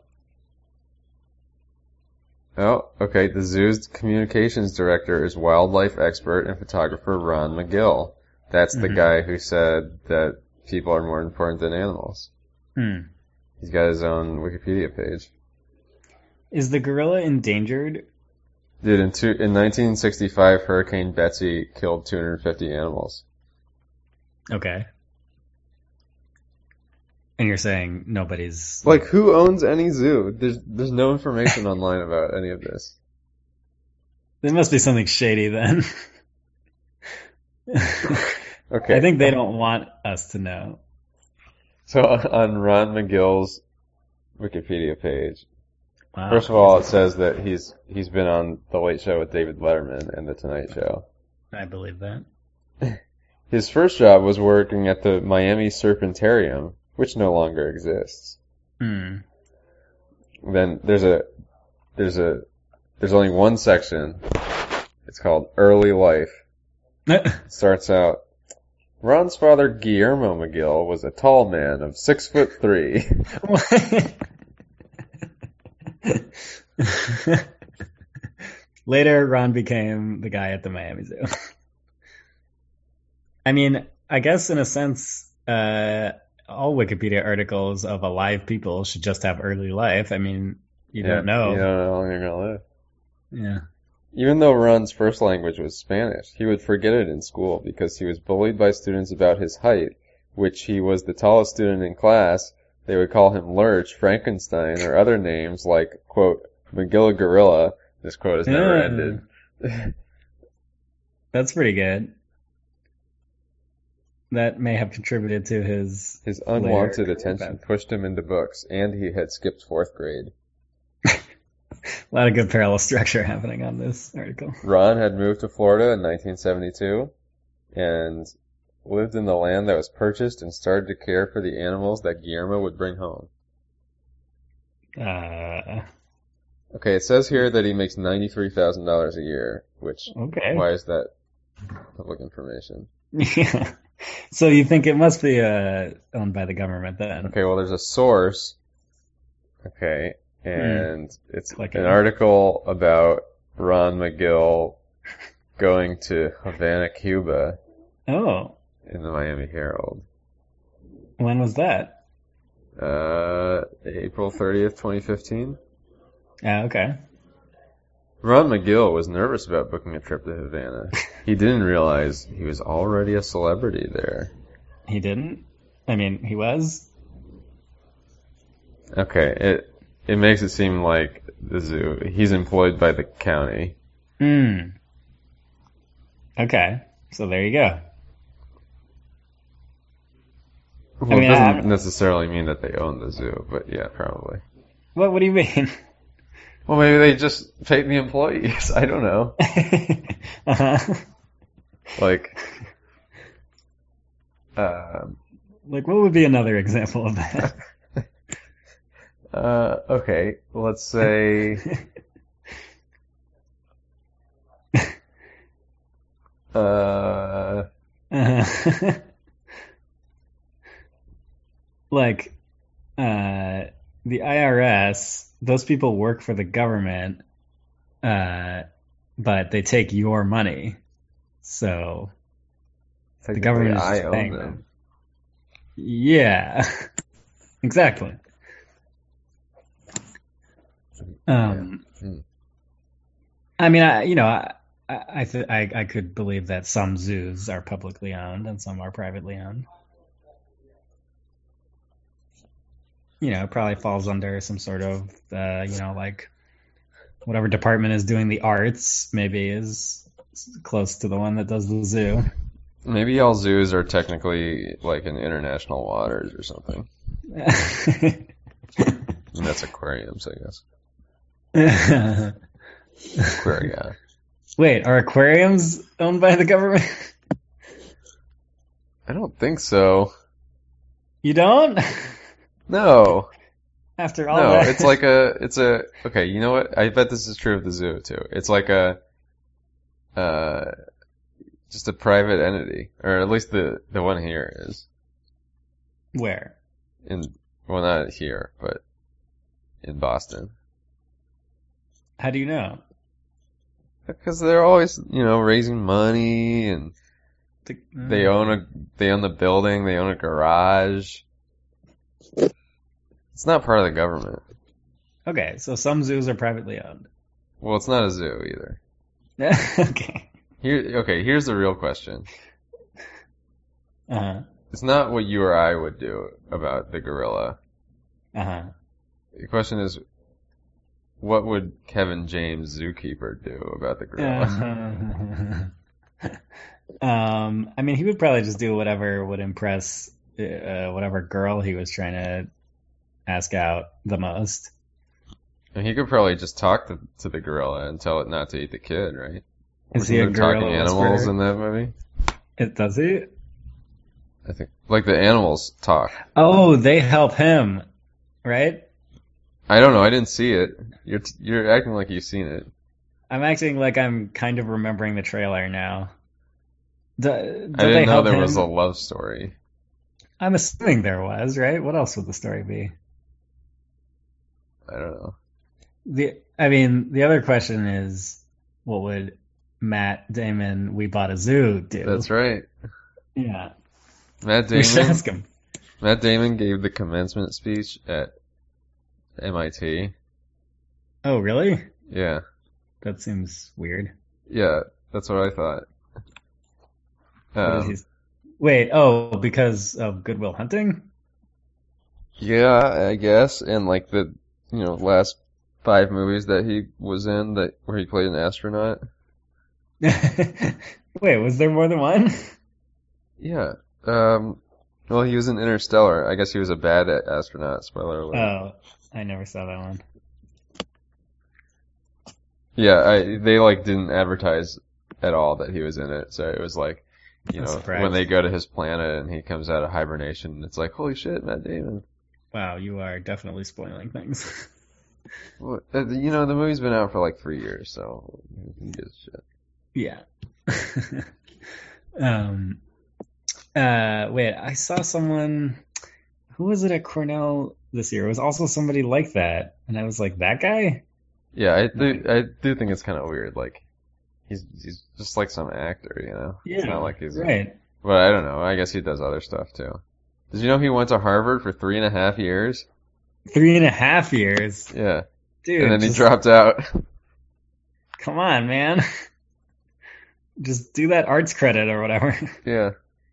Oh, okay. The zoo's communications director is wildlife expert and photographer Ron McGill. That's the Mhm. guy who said that people are more important than animals. Hmm. He's got his own Wikipedia page. Is the gorilla endangered? Dude, in, two, in nineteen sixty-five, Hurricane Betsy killed two hundred fifty animals. Okay. And you're saying nobody's... Like, who owns any zoo? There's there's no information online about any of this. There must be something shady then. Okay. I think they don't want us to know. So on Ron McGill's Wikipedia page, Wow. first of all, it says that he's he's been on The Late Show with David Letterman and The Tonight Show. I believe that. His first job was working at the Miami Serpentarium, which no longer exists. Hmm. Then there's a there's a there's only one section. It's called Early Life. It starts out, Ron's father Guillermo McGill was a tall man of six foot three. Later, Ron became the guy at the Miami Zoo. I mean, I guess in a sense, uh, all Wikipedia articles of alive people should just have early life. I mean, you Yeah, don't know. You don't know how long you're gonna live. Yeah. Even though Ron's first language was Spanish, he would forget it in school because he was bullied by students about his height, which he was the tallest student in class. They would call him Lurch, Frankenstein, or other names like, quote, McGilla Gorilla. This quote has never Yeah. ended. That's pretty good. That may have contributed to his... His unwanted later attention event. pushed him into books, and he had skipped fourth grade. A lot of good parallel structure happening on this article. Ron had moved to Florida in nineteen seventy-two, and lived in the land that was purchased and started to care for the animals that Guillermo would bring home. Uh, Okay, it says here that he makes ninety-three thousand dollars a year, which, okay. why is that public information? Yeah. So you think it must be uh, owned by the government then? Okay, well, there's a source, okay, and it's Click an it. article about Ron McGill going to Havana, Cuba Oh, in the Miami Herald. when was that? Uh, April thirtieth, twenty fifteen. Ah, okay. Ron McGill was nervous about booking a trip to Havana. He didn't realize he was already a celebrity there. He didn't? I mean, he was? Okay, it it makes it seem like the zoo. He's employed by the county. Hmm. Okay, so there you go. Well, I mean, it doesn't I, necessarily mean that they own the zoo, but yeah, probably. What, what do you mean? Well, maybe they just paid the employees. I don't know. uh-huh. Like, uh, like, what would be another example of that? uh, okay, let's say, uh, uh-huh. Like, uh, the I R S, those people work for the government, uh, but they take your money. So the government is I just own paying them. them. Yeah, exactly. Um, Yeah. Hmm. I mean, I, you know, I, I, th- I, I could believe that some zoos are publicly owned and some are privately owned. You know, it probably falls under some sort of, uh, you know, like whatever department is doing the arts, maybe is close to the one that does the zoo. Maybe all zoos are technically like in international waters or something. And that's aquariums, I guess. Aquaria. Wait, are aquariums owned by the government? I don't think so. You don't? No. After all No, that. it's like a, it's a, okay, you know what? I bet this is true of the zoo too. It's like a, uh, just a private entity. Or at least the, the one here is. Where? In, well, not here, but in Boston. How do you know? Because they're always, you know, raising money and The, mm. they own a, they own the building, they own a garage. It's not part of the government. Okay, so some zoos are privately owned. Well, it's not a zoo either. Okay. Here, okay, here's the real question. Uh-huh. It's not what you or I would do about the gorilla. Uh-huh. The question is, what would Kevin James, zookeeper, do about the gorilla? Uh, um, I mean, he would probably just do whatever would impress uh, whatever girl he was trying to ask out the most. And he could probably just talk to, to the gorilla and tell it not to eat the kid, right? Is Wasn't he a there talking gorilla animals whisperer? in that movie? It does he? I think, like the animals talk. Oh, they help him, right? I don't know. I didn't see it. You're t- you're acting like you've seen it. I'm acting like I'm kind of remembering the trailer now. Do, do I they didn't know help there him? was a love story. I'm assuming there was, right? What else would the story be? I don't know. The I mean, the other question is, what would Matt Damon, We Bought a Zoo, do? That's right. Yeah. Matt We should Damon. ask him. Matt Damon gave the commencement speech at M I T. Oh, really? Yeah. That seems weird. Yeah, that's what I thought. What Um, is he- Wait, oh, because of Good Will Hunting? yeah, I guess. And like the, you know, last five movies that he was in that where he played an astronaut. Wait, was there more than one? Yeah. Um, well, he was in Interstellar. I guess he was a bad a- astronaut. Spoiler alert. Oh, I never saw that one. Yeah, I, they like didn't advertise at all that he was in it. So it was like, you I'm know, surprised. when they go to his planet and he comes out of hibernation, it's like, holy shit, Matt Damon. Wow, you are definitely spoiling things. Well, uh, you know, the movie's been out for like three years, so who gives a shit? Yeah. um. Uh. Wait, I saw someone. Who was it at Cornell this year? It was also somebody like that, and I was like, that guy. Yeah, I do. I do think it's kind of weird. Like, he's he's just like some actor, you know. Yeah. It's not like he's right. But I don't know. I guess he does other stuff too. Did you know he went to Harvard for three and a half years? Three and a half years, Yeah. dude. And then he just- dropped out. Come on, man. Just do that arts credit or whatever. Yeah.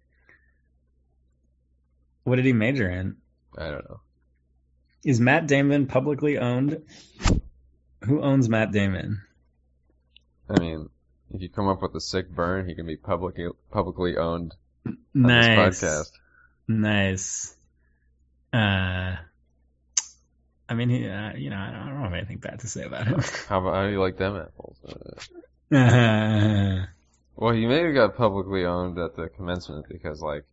What did he major in? I don't know. Is Matt Damon publicly owned? Who owns Matt Damon? I mean, if you come up with a sick burn, he can be publicly publicly owned on Nice. this podcast. Nice. Uh, I mean, he, uh, you know, I don't, I don't have anything bad to say about him. How about how do you like them apples? Uh, Uh, well, he maybe got publicly owned at the commencement because, like,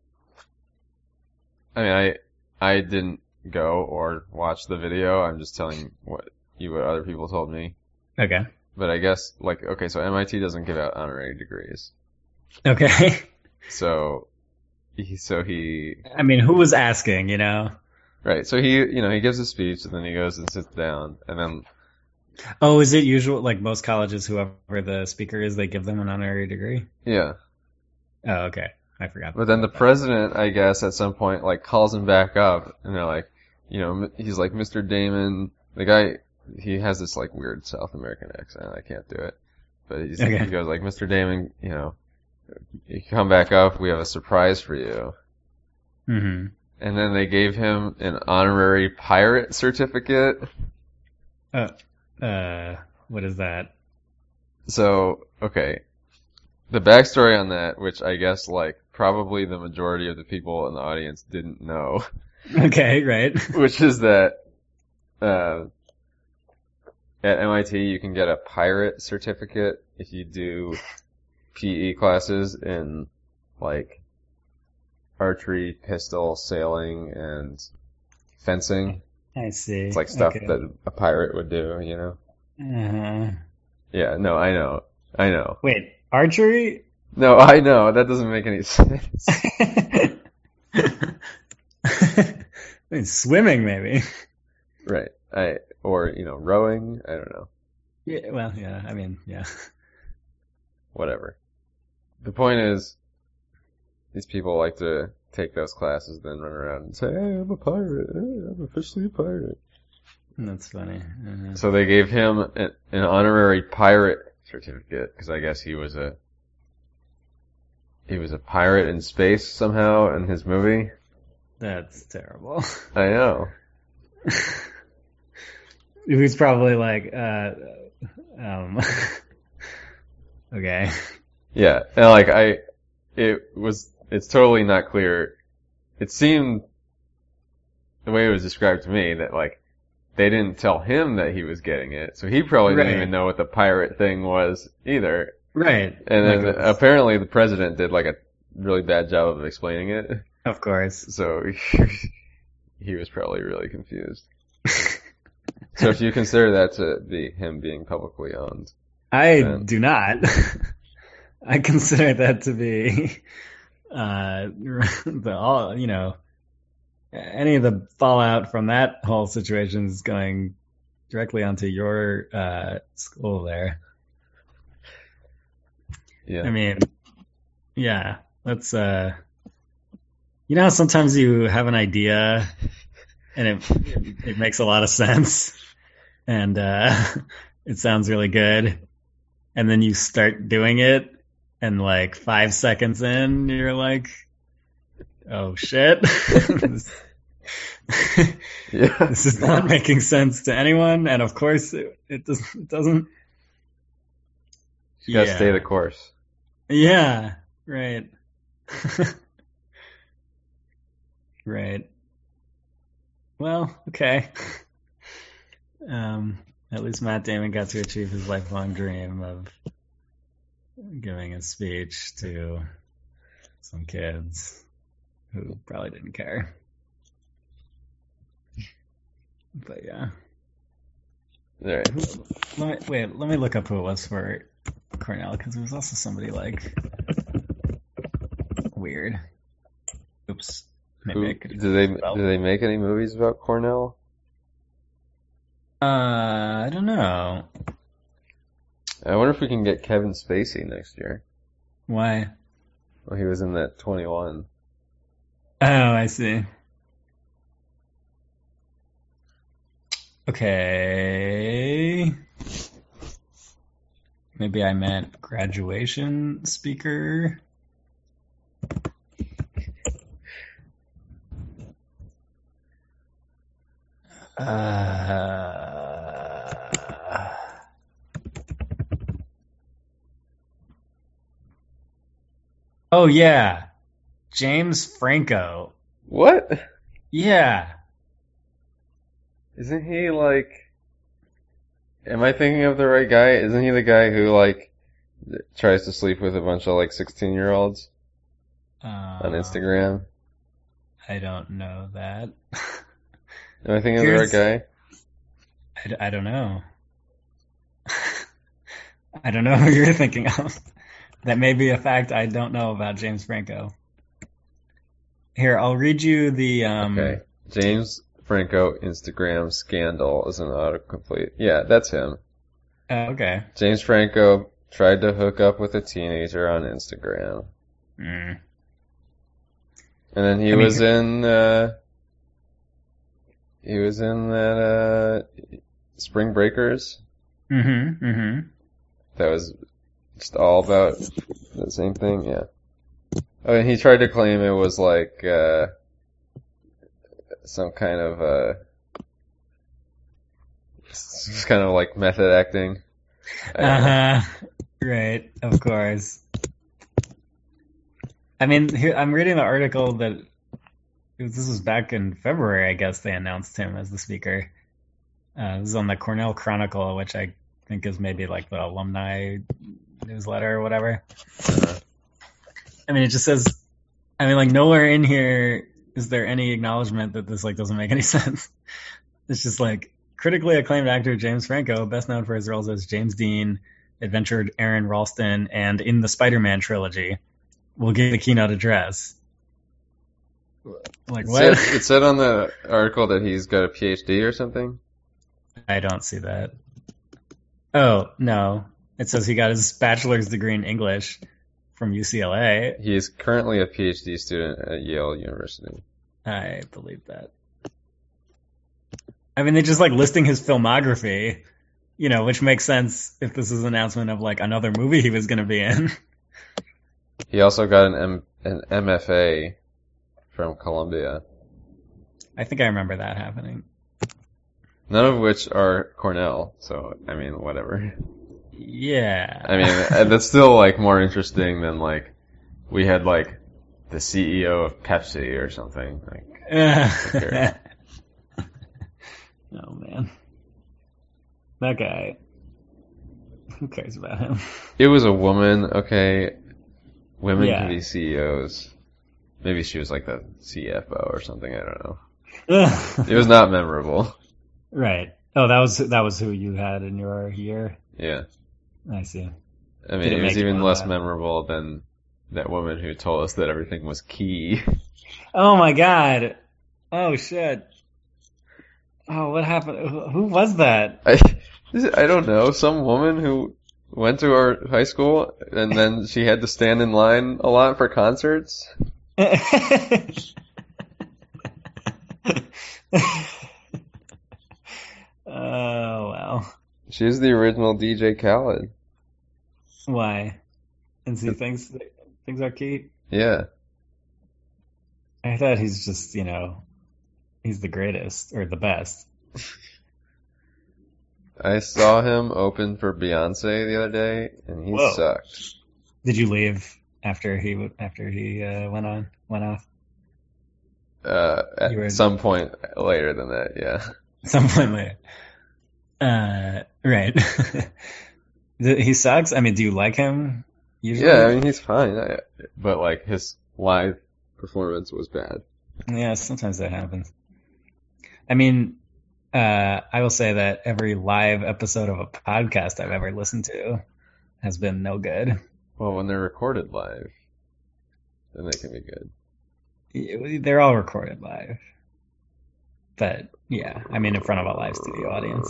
I mean, I I didn't go or watch the video. I'm just telling what you what other people told me. okay. But I guess, like, okay, so M I T doesn't give out honorary degrees. Okay. So, he, so he, I mean, who was asking, you know? right, so he, you know, he gives a speech and then he goes and sits down and then, Oh, is it usual, like most colleges, whoever the speaker is, they give them an honorary degree? yeah. Oh, okay. I forgot. But then the president, I guess, at some point, like, calls him back up and they're like, you know, he's like, Mister Damon, the guy, he has this, like, weird South American accent. I can't do it. But he's, Okay. he goes like, Mister Damon, you know, you come back up, we have a surprise for you. Mm-hmm. And then they gave him an honorary pirate certificate. Uh, uh, what is that? So, okay. The backstory on that, which I guess, like, probably the majority of the people in the audience didn't know, Okay, right. which is that, uh, at M I T you can get a pirate certificate if you do P E classes in, like, archery, pistol, sailing, and fencing. I see. It's like stuff Okay. that a pirate would do, you know? Uh-huh. Yeah, no, I know. I know. Wait, archery? No, I know. That doesn't make any sense. I mean, swimming, maybe. Right. I, or, you know, rowing. I don't know. Yeah, well, yeah, I mean, yeah. Whatever. The point is, these people like to take those classes, then run around and say, hey, I'm a pirate. Hey, I'm officially a pirate. That's funny. Uh-huh. So they gave him an, an honorary pirate certificate, because I guess he was a, he was a pirate in space somehow in his movie. That's terrible. I know. He was probably like, uh, um, okay. Yeah, and like I, it was, it's totally not clear. It seemed, the way it was described to me, that like, they didn't tell him that he was getting it, so he probably Right. didn't even know what the pirate thing was either. Right. And then Like, it's- apparently the president did like a really bad job of explaining it, of course. so he was probably really confused. So if you consider that to be him being publicly owned, I then- do not. I consider that to be, uh, the all, you know, any of the fallout from that whole situation is going directly onto your, uh, school there. yeah. I mean, yeah, let's, uh, you know how sometimes you have an idea and it, it makes a lot of sense and, uh, it sounds really good. And then you start doing it and like five seconds in, you're like, oh shit. this, yeah. this is not making sense to anyone. And of course it, it, does, it doesn't. You gotta Yeah. stay the course. Yeah, right. Right. Well, okay. Um, at least Matt Damon got to achieve his lifelong dream of giving a speech to some kids who probably didn't care. But yeah. All right. Let me, wait, let me look up who it was for Cornell, because there was also somebody like weird. Oops. Maybe Who, I could do they well. do they make any movies about Cornell? Uh, I don't know. I wonder if we can get Kevin Spacey next year. Why? Well, he was in that twenty-one. Oh, I see. Okay. Maybe I meant graduation speaker. Uh, oh yeah, James Franco. What? Yeah. Isn't he like... Am I thinking of the right guy? Isn't he the guy who like tries to sleep with a bunch of like sixteen year olds Um, on Instagram? I don't know that. Am I thinking of Here's- the right guy? I, d- I don't know. I don't know who you're thinking of. That may be a fact I don't know about James Franco. Here, I'll read you the... Um, Okay. James Franco Instagram scandal is an autocomplete. Yeah, that's him. uh, okay. James Franco tried to hook up with a teenager on Instagram. Mm. And then he I mean, was in, uh, he was in that, uh, Spring Breakers. Mm-hmm, mm-hmm. That was just all about the same thing, yeah. Oh, and he tried to claim it was like, uh, some kind of, uh, it's kind of like method acting. I don't know. Uh-huh. Right, of course. I mean, here, I'm reading the article that this was back in February, I guess they announced him as the speaker. Uh, this is on the Cornell Chronicle, which I think is maybe like the alumni newsletter or whatever. I mean, it just says, I mean, like nowhere in here is there any acknowledgement that this like doesn't make any sense. It's just like critically acclaimed actor James Franco, best known for his roles as James Dean, adventured Aaron Ralston, and in the Spider-Man trilogy, will give the keynote address. Like It what? said, it said on the article that he's got a P H D or something. I don't see that. Oh, no. It says he got his bachelor's degree in English from U C L A. He is currently a P H D student at Yale University. I believe that. I mean, they're just like listing his filmography, you know, which makes sense if this is an announcement of like another movie he was going to be in. He also got an M- an M F A from Columbia, I think I remember that happening. none of which are Cornell. So I mean, whatever. Yeah. I mean, uh, that's still like more interesting than like we had like the C E O of Pepsi or something. Like, okay. Oh man, that guy. Who cares about him? It was a woman. Okay, women Yeah. can be C E Os. Maybe she was like the C F O or something. I don't know. It was not memorable. Right. Oh, that was that was who you had in your year. Yeah. I see. I mean, Did it it make was you even want less that? memorable than that woman who told us that everything was key. Oh my god. Oh shit. Oh, what happened? Who who was that? I, I don't know. Some woman who went to our high school and then she had to stand in line a lot for concerts. Oh wow. She was the original D J Khaled. Why? And see things things are key. Yeah. I thought he's just, you know, he's the greatest or the best. I saw him open for Beyonce the other day, and he Whoa. sucked. Did you leave after he w- after he uh, went on went off? Uh, at You were- some point later than that, yeah. Some point later. Uh, right. He sucks. I mean, do you like him? Usually? Yeah, I mean, he's fine. I, but, like, his live performance was bad. Yeah, sometimes that happens. I mean, uh, I will say that every live episode of a podcast I've ever listened to has been no good. Well, when they're recorded live, then they can be good. They're all recorded live. But, yeah, I mean, in front of a live studio audience.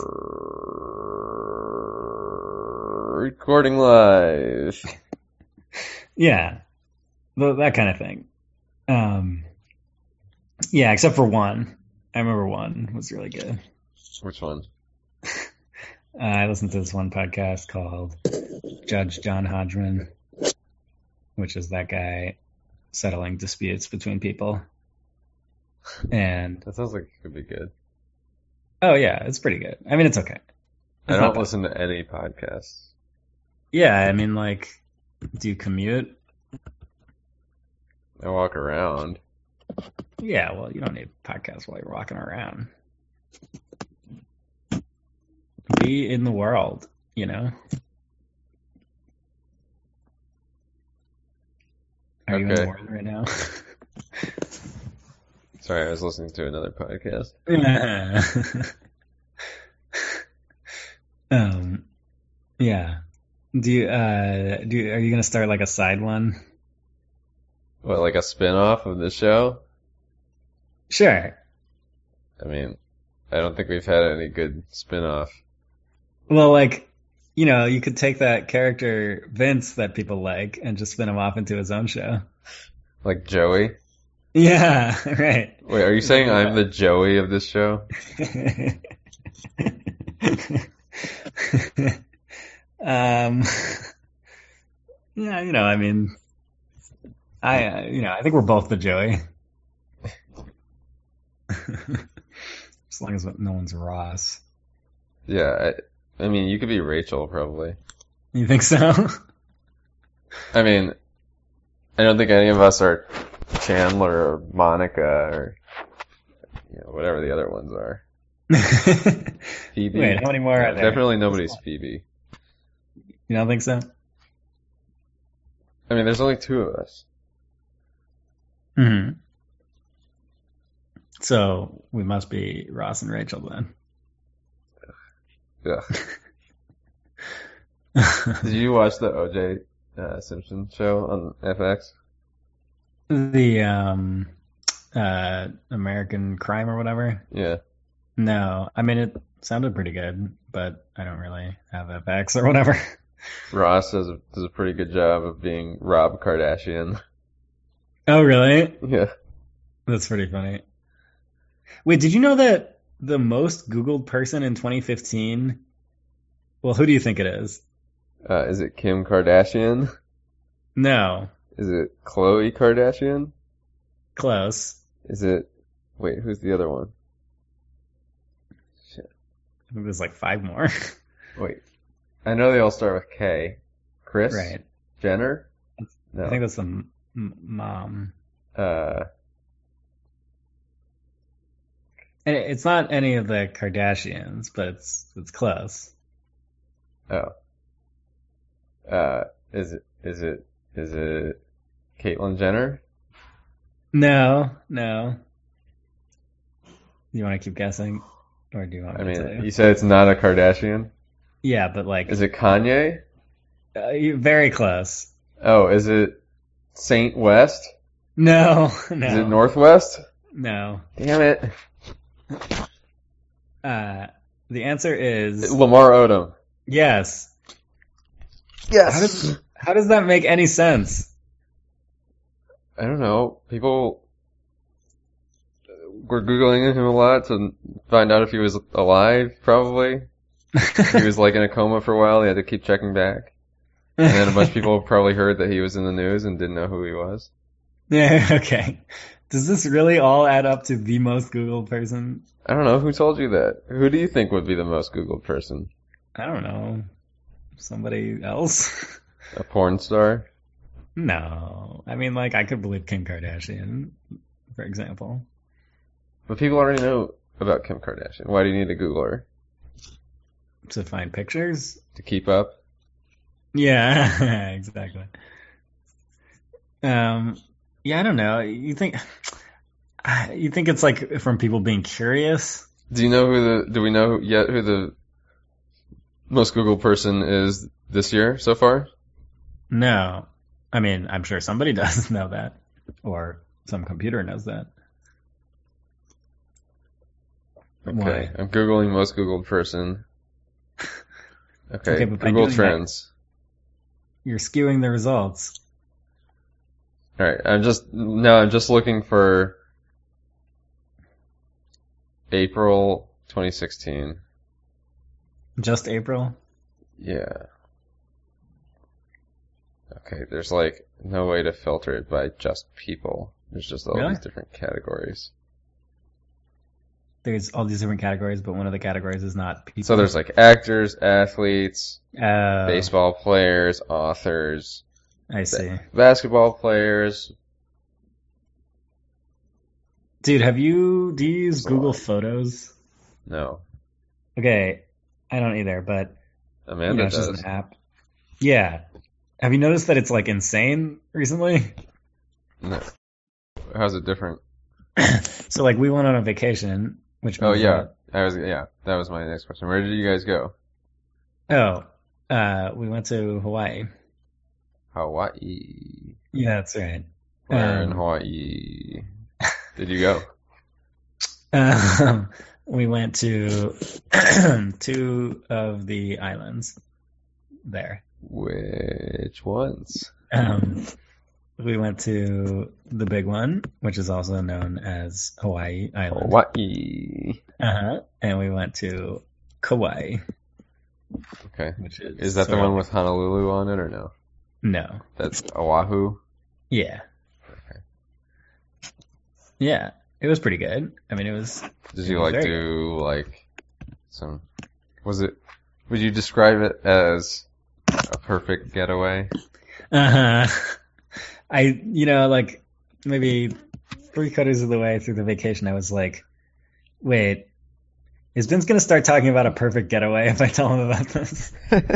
Recording live. Yeah, th- that kind of thing. Um, yeah, except for one. I remember one was really good. Which one? Uh, I listened to this one podcast called Judge John Hodgman, which is that guy settling disputes between people. And That sounds like it could be good. oh yeah, it's pretty good. I mean, it's okay. I It's don't not bad. listen to any podcasts. Yeah, I mean, like, do you commute? I walk around. Yeah, well, you don't need podcasts while you're walking around. Be in the world, you know? Are you in Okay. the world right now? Sorry, I was listening to another podcast. um, yeah. Do you, uh, do you, are you gonna start like a side one? What, like a spin-off of this show? Sure. I mean, I don't think we've had any good spin-off. Well, like, you know, you could take that character Vince that people like and just spin him off into his own show. Like Joey? Yeah, right. Wait, are you saying I'm the Joey of this show? um, yeah, you know, I mean, I, uh, you know, I think we're both the Joey. As long as no one's Ross. Yeah, I, I mean, you could be Rachel, probably. You think so? I mean, I don't think any of us are Chandler or Monica or, you know, whatever the other ones are. Phoebe? Wait, how many more Yeah, are there? definitely nobody's Phoebe. You don't think so? I mean, there's only two of us. Hmm. So we must be Ross and Rachel then. Yeah. Did you watch the O J uh, Simpson show on F X? The um, uh, American Crime or whatever? Yeah. No, I mean it sounded pretty good, but I don't really have F X or whatever. Ross does a, does a pretty good job of being Rob Kardashian. Oh, really? Yeah. That's pretty funny. Wait, did you know that the most Googled person in twenty fifteen? Well, who do you think it is? Uh, is it Kim Kardashian? No, Is it Khloe Kardashian? close. Is it... Wait, who's the other one? Shit. I think there's like five more. Wait. I know they all start with K. Kris? Right. Jenner? No. I think that's the m- m- mom. Uh, And it- it's not any of the Kardashians, but it's it's close. oh. Uh, is it, is it, is it Caitlyn Jenner? No, no. You want to keep guessing, or do you want I me to tell mean, you? you said it's not a Kardashian? Yeah, but like, Is it Kanye? uh, you very close. Oh, is it Saint West? No, no, Is it Northwest? no. Damn it. Uh, the answer is Lamar Odom. yes. Yes. How does how does that make any sense? I don't know. People were Googling him a lot to find out if he was alive, probably. He was like in a coma for a while. They had to keep checking back. And then a bunch of people probably heard that he was in the news and didn't know who he was. Yeah, okay. Does this really all add up to the most Googled person? I don't know. Who told you that? Who do you think would be the most Googled person? I don't know. Somebody else? A porn star? No. I mean, like, I could believe Kim Kardashian, for example. But people already know about Kim Kardashian. Why do you need to Google her? To find pictures? To keep up? Yeah, exactly. Um, yeah, I don't know. You think, you think it's like from people being curious? Do you know who the, do we know yet who the most Googled person is this year so far? No. I mean, I'm sure somebody does know that. Or some computer knows that. Okay, Why? I'm Googling most Googled person. Okay, Okay, but by Google doing Trends. You're skewing the results. Alright, I'm just, no, I'm just looking for April twenty sixteen. Just April? Yeah. Okay, there's like no way to filter it by just people. There's just all Really? these different categories. There's all these different categories, but one of the categories is not people. So there's like actors, athletes, Oh, baseball players, authors, I see. basketball players. Dude, have you, do you use There's a Google lot. Photos? No, Okay, I don't either, but you Amanda know, it's does. just an app. Yeah. Have you noticed that it's like insane recently? No. How's it different? So like we went on a vacation, which Oh means yeah, I was yeah. That was my next question. Where did you guys go? that- oh, uh, we went to Hawaii. Hawaii. Yeah, that's right. Where in Um, Hawaii did you go? Um, we went to two of the islands there. Which ones? Um, we went to the big one, which is also known as Hawaii Island. Hawaii. Uh-huh. And we went to Kauai, Okay. which is Is that the sort of- one with Honolulu on it or no? No. That's Oahu. Yeah. Okay. Yeah. It was pretty good. I mean, it was. Did It you was like very do like some? Was it? Would you describe it as a perfect getaway? Uh huh. I, you know, like maybe three quarters of the way through the vacation, I was like, wait, is Vince going to start talking about a perfect getaway if I tell him about this?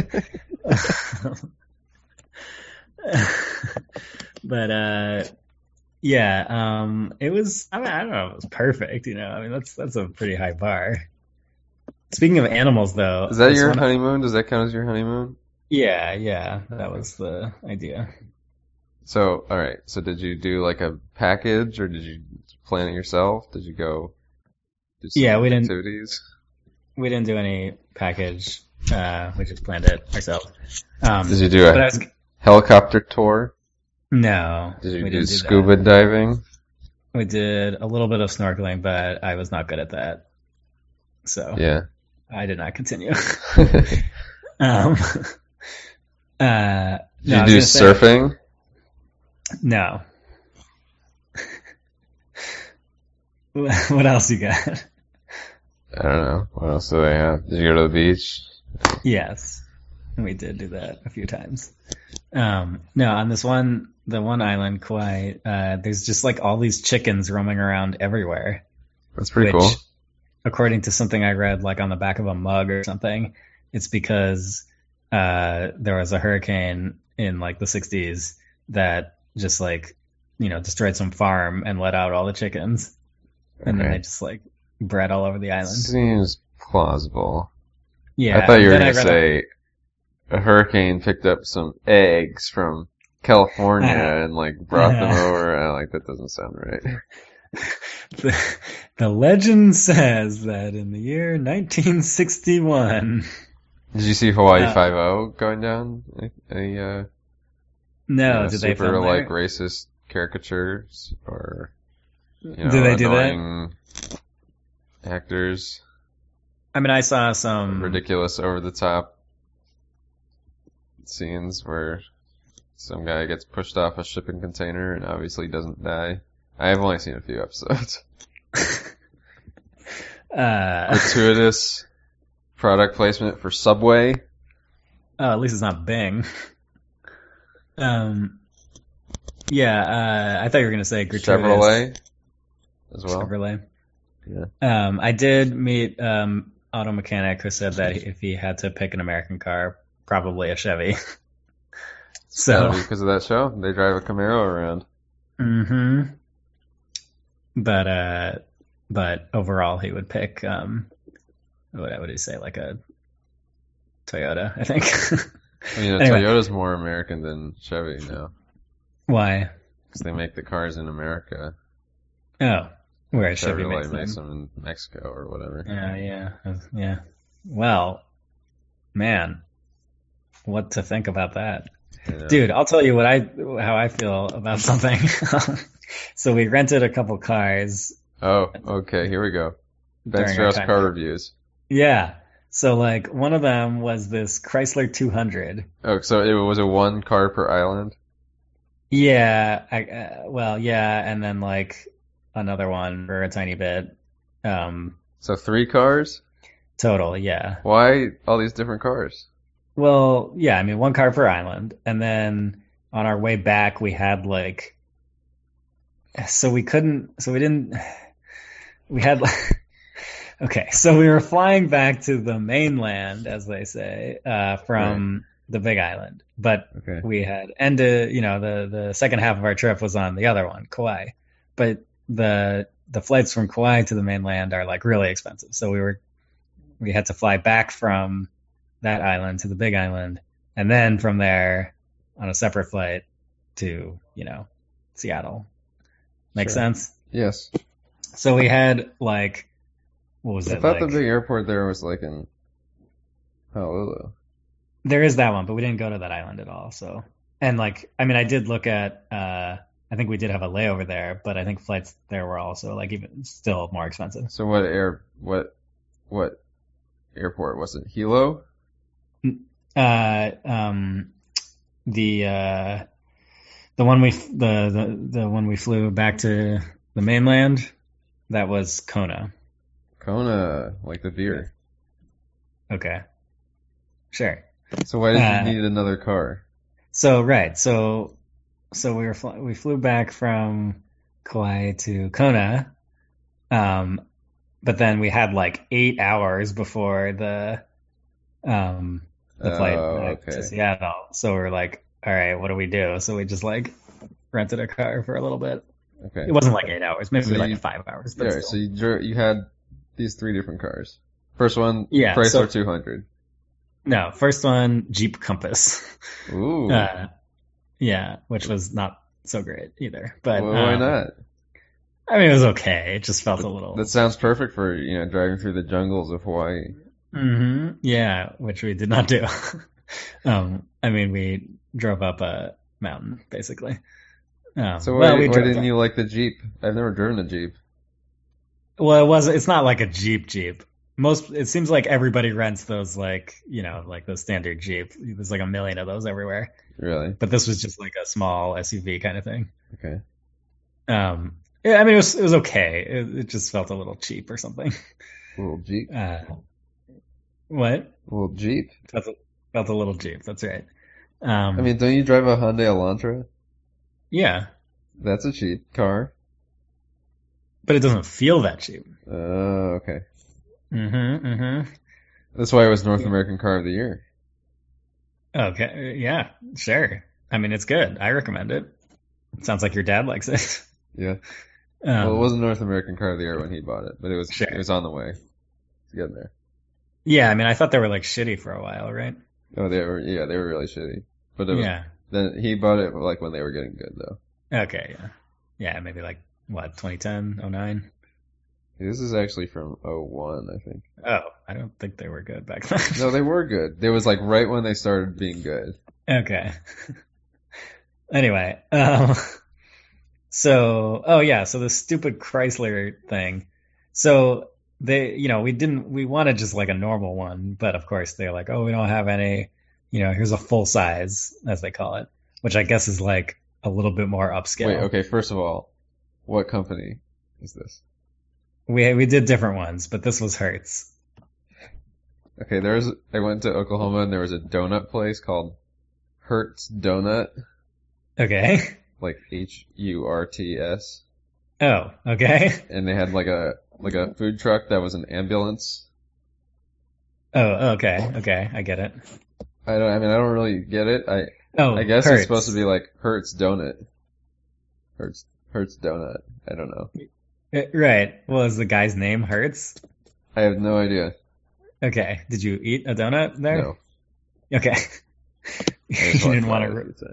But, uh, yeah, um, it was, I mean, I don't know if it was perfect, you know, I mean, that's, that's a pretty high bar. Speaking of animals, though. Is that this your one- honeymoon? Does that count as your honeymoon? Yeah, yeah, that was the idea. So, all right. So, did you do like a package, or did you plan it yourself? Did you go do some Yeah, we didn't- activities? We didn't do any package, uh, we just planned it ourselves. Um, Did you do but I a was, helicopter tour? no. Did you we do didn't do scuba that. diving? We did a little bit of snorkeling, but I was not good at that. So Yeah. I did not continue. Did um, uh, you no, I was do gonna say- surfing? No. What else you got? I don't know. What else do they have? Did you go to the beach? Yes, we did do that a few times. Um, no, on this one, the one island, Kauai, uh, there's just like all these chickens roaming around everywhere. That's pretty which, cool. according to something I read, like on the back of a mug or something, it's because uh, there was a hurricane in like the sixties that just like, you know, destroyed some farm and let out all the chickens. And then Okay. they just like bred all over the island. Seems plausible. Yeah. I thought you were then I going to read say a hurricane picked up some eggs from California Uh, and like brought them uh, over. I'm like, that doesn't sound right. the, the legend says that in the year nineteen sixty-one. Did you see Hawaii Uh, Five-O going down? A, a uh, No, you know, did they super film like there? racist caricatures or you know, Did they do that? annoying actors, I mean, I saw some. ridiculous, over the top scenes where some guy gets pushed off a shipping container and obviously doesn't die. I've only seen a few episodes. Uh, Gratuitous product placement for Subway. oh, at least it's not Bing. Um, yeah, uh, I thought you were gonna say gratuitous. Chevrolet as well. Chevrolet. Yeah. Um, I did meet um auto mechanic who said that if he had to pick an American car, probably a Chevy. So. Gotta be because of that show. They drive a Camaro around. Mm-hmm. But uh, but overall, he would pick um, what would he say, like a Toyota, I think. I mean, a Anyway. Toyota's more American than Chevy now Why? because they make the cars in America. Oh, where Chevy makes Chevrolet them. makes them in Mexico or whatever. Yeah, yeah, uh, yeah. Well, man, what to think about that? You know? Dude, I'll tell you what I how I feel about something. So we rented a couple cars. Oh, okay. Here we go. Ben During our Strauss time car here. reviews. Yeah. So like one of them was this Chrysler two hundred. Oh, so it was a one car per island? Yeah, I, uh, well, yeah, and then like another one for a tiny bit. Um, so three cars? Total, yeah. Why all these different cars? Well, yeah, I mean one car per island, and then on our way back we had like, so we couldn't, so we didn't, we had like, okay, so we were flying back to the mainland, as they say, uh, from right. the Big Island, but okay. we had ended, you know, the, the second half of our trip was on the other one, Kauai, but the the flights from Kauai to the mainland are like really expensive, so we were we had to fly back from that island to the Big Island, and then from there on a separate flight to, you know, Seattle. Make sure. sense? Yes. So we had like, what was I it? thought like, the big airport there was like in Honolulu. There is that one, but we didn't go to that island at all. So, and like, I mean, I did look at, uh, I think we did have a layover there, but I think flights there were also like even still more expensive. So what air, what, what airport was it? Hilo? Uh, um, the, uh, the one we, the, the, the one we flew back to the mainland, that was Kona. Kona, like the beer. Okay. Sure. So why did Uh, you need another car? So, right. So, so we were, fl- we flew back from Kauai to Kona. Um, but then we had like eight hours before the, um, the flight Oh, back okay. to Seattle. So we we're like, all right, what do we do? So we just like rented a car for a little bit. Okay. It wasn't like eight hours, maybe So like you- five hours. But Yeah, still. so you, dr- you had these three different cars. First one, Yeah, Chrysler so- two hundred. No, first one, Jeep Compass. Ooh. Uh, yeah, which was not so great either. But well, why um, not? I mean, it was okay. It just felt a little. That sounds perfect for, you know, driving through the jungles of Hawaii. hmm Yeah, which we did not do. um, I mean, we drove up a mountain basically. Um, So why, well, we why drove didn't up- you like the Jeep? I've never driven a Jeep. Well, it was. It's not like a Jeep Jeep. Most. It seems like everybody rents those, like, you know, like the standard Jeep. There's like a million of those everywhere. Really? But this was just like a small S U V kind of thing. Okay. Um, yeah, I mean, it was it was okay. It, it just felt a little cheap or something. A little Jeep. Uh, what? A little Jeep. Felt a, felt a little cheap. That's right. Um, I mean, don't you drive a Hyundai Elantra? yeah, That's a cheap car. but it doesn't feel that cheap. Oh, okay. Mm-hmm. Mm-hmm. That's why it was North American Car of the Year. Okay. Yeah. Sure. I mean, it's good. I recommend it. It sounds like your dad likes it. Yeah. Um, Well, it wasn't North American Car of the Year when he bought it, but it was Sure. it was on the way to get there. Yeah. I mean, I thought they were like shitty for a while, right? Oh, they were yeah, they were really shitty. But it was, Yeah. then he bought it like when they were getting good though. Okay. Yeah. Yeah. Maybe like what, twenty ten, oh nine? This is actually from oh one, I think. Oh, I don't think they were good back then. No, they were good. It was like right when they started being good. Okay. Anyway, um, so, oh yeah, so the stupid Chrysler thing. So they, you know, we didn't, we wanted just like a normal one, but of course they're like, oh, we don't have any, you know, here's a full size, as they call it, which I guess is like a little bit more upscale. Wait, okay, first of all, what company is this? We, we did different ones, but this was Hertz. Okay, there's I went to Oklahoma and there was a donut place called Hertz Donut, Okay. like H U R T S. Oh, okay. And they had like a like a food truck that was an ambulance. Oh, okay, okay, I get it. I don't I mean I don't really get it. I Oh, I guess Hertz. it's supposed to be like Hertz Donut. Hertz Hertz Donut. I don't know. Uh, Right. Well, is the guy's name Hertz? I have no idea. Okay. Did you eat a donut there? No. Okay. I you just walked didn't by want it a to. few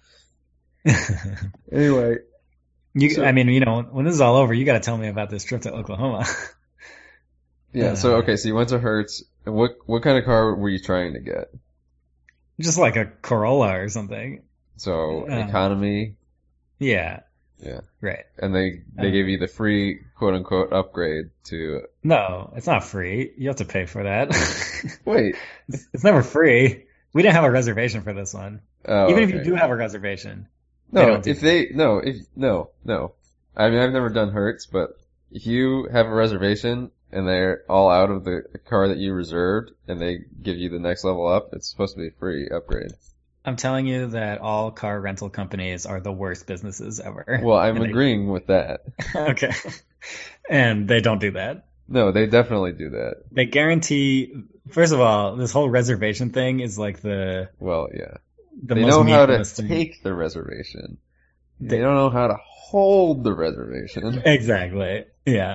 times. Anyway, You, So- I mean, you know, when this is all over, you got to tell me about this trip to Oklahoma. yeah. So Uh, okay, so you went to Hertz. And what what kind of car were you trying to get? Just like a Corolla or something. So Uh, economy. Yeah. Yeah. Right. And they they Um, gave you the free quote unquote upgrade to. No, it's not free. You have to pay for that. Wait. It's, it's never free. We didn't have a reservation for this one. Oh, Even okay. if you do have a reservation. they No, don't do if they no, if no, no. I mean, I've never done Hertz, but if you have a reservation and they're all out of the car that you reserved and they give you the next level up, it's supposed to be a free upgrade. I'm telling you that all car rental companies are the worst businesses ever. Well, I'm And they- agreeing with that. Okay. And they don't do that. No, they definitely do that. They guarantee, first of all, this whole reservation thing is like the, Well, yeah. the They most know how to meaningless thing. take the reservation. They- They don't know how to hold the reservation. Exactly. Yeah.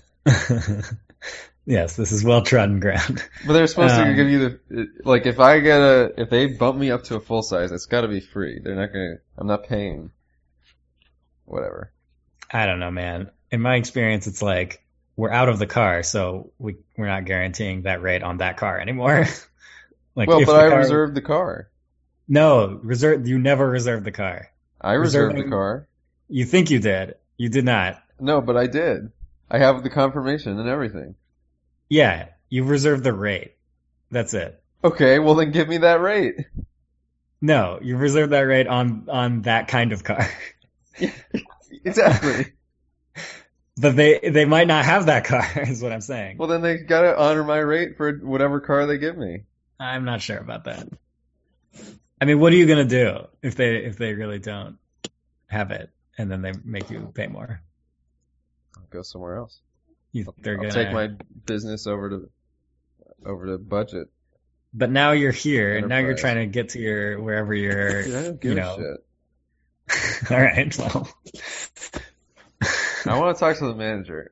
Yes, this is well trodden ground. But they're supposed to Um, give you the, like, if I get a, if they bump me up to a full size, it's gotta be free. They're not gonna, I'm not paying. Whatever. I don't know, man. In my experience, it's like we're out of the car, so we we're not guaranteeing that rate on that car anymore. Like, Well, if but the I car- reserved the car. No, reserve. You never reserved the car. I reserved Reserving- the car. You think you did. You did not. No, but I did. I have the confirmation and everything. Yeah, you reserved the rate. That's it. Okay, well then give me that rate. No, you reserved that rate on on that kind of car. Exactly. But they they might not have that car, is what I'm saying. Well then they gotta honor my rate for whatever car they give me. I'm not sure about that. I mean, what are you gonna do if they if they really don't have it and then they make you pay more? I'll go somewhere else. You, they're I'll gonna take my business over to over to budget. But now you're here, and now you're Enterprise. trying to get to your wherever you're. Dude, I don't give you a know. shit. All right, well. I want to talk to the manager.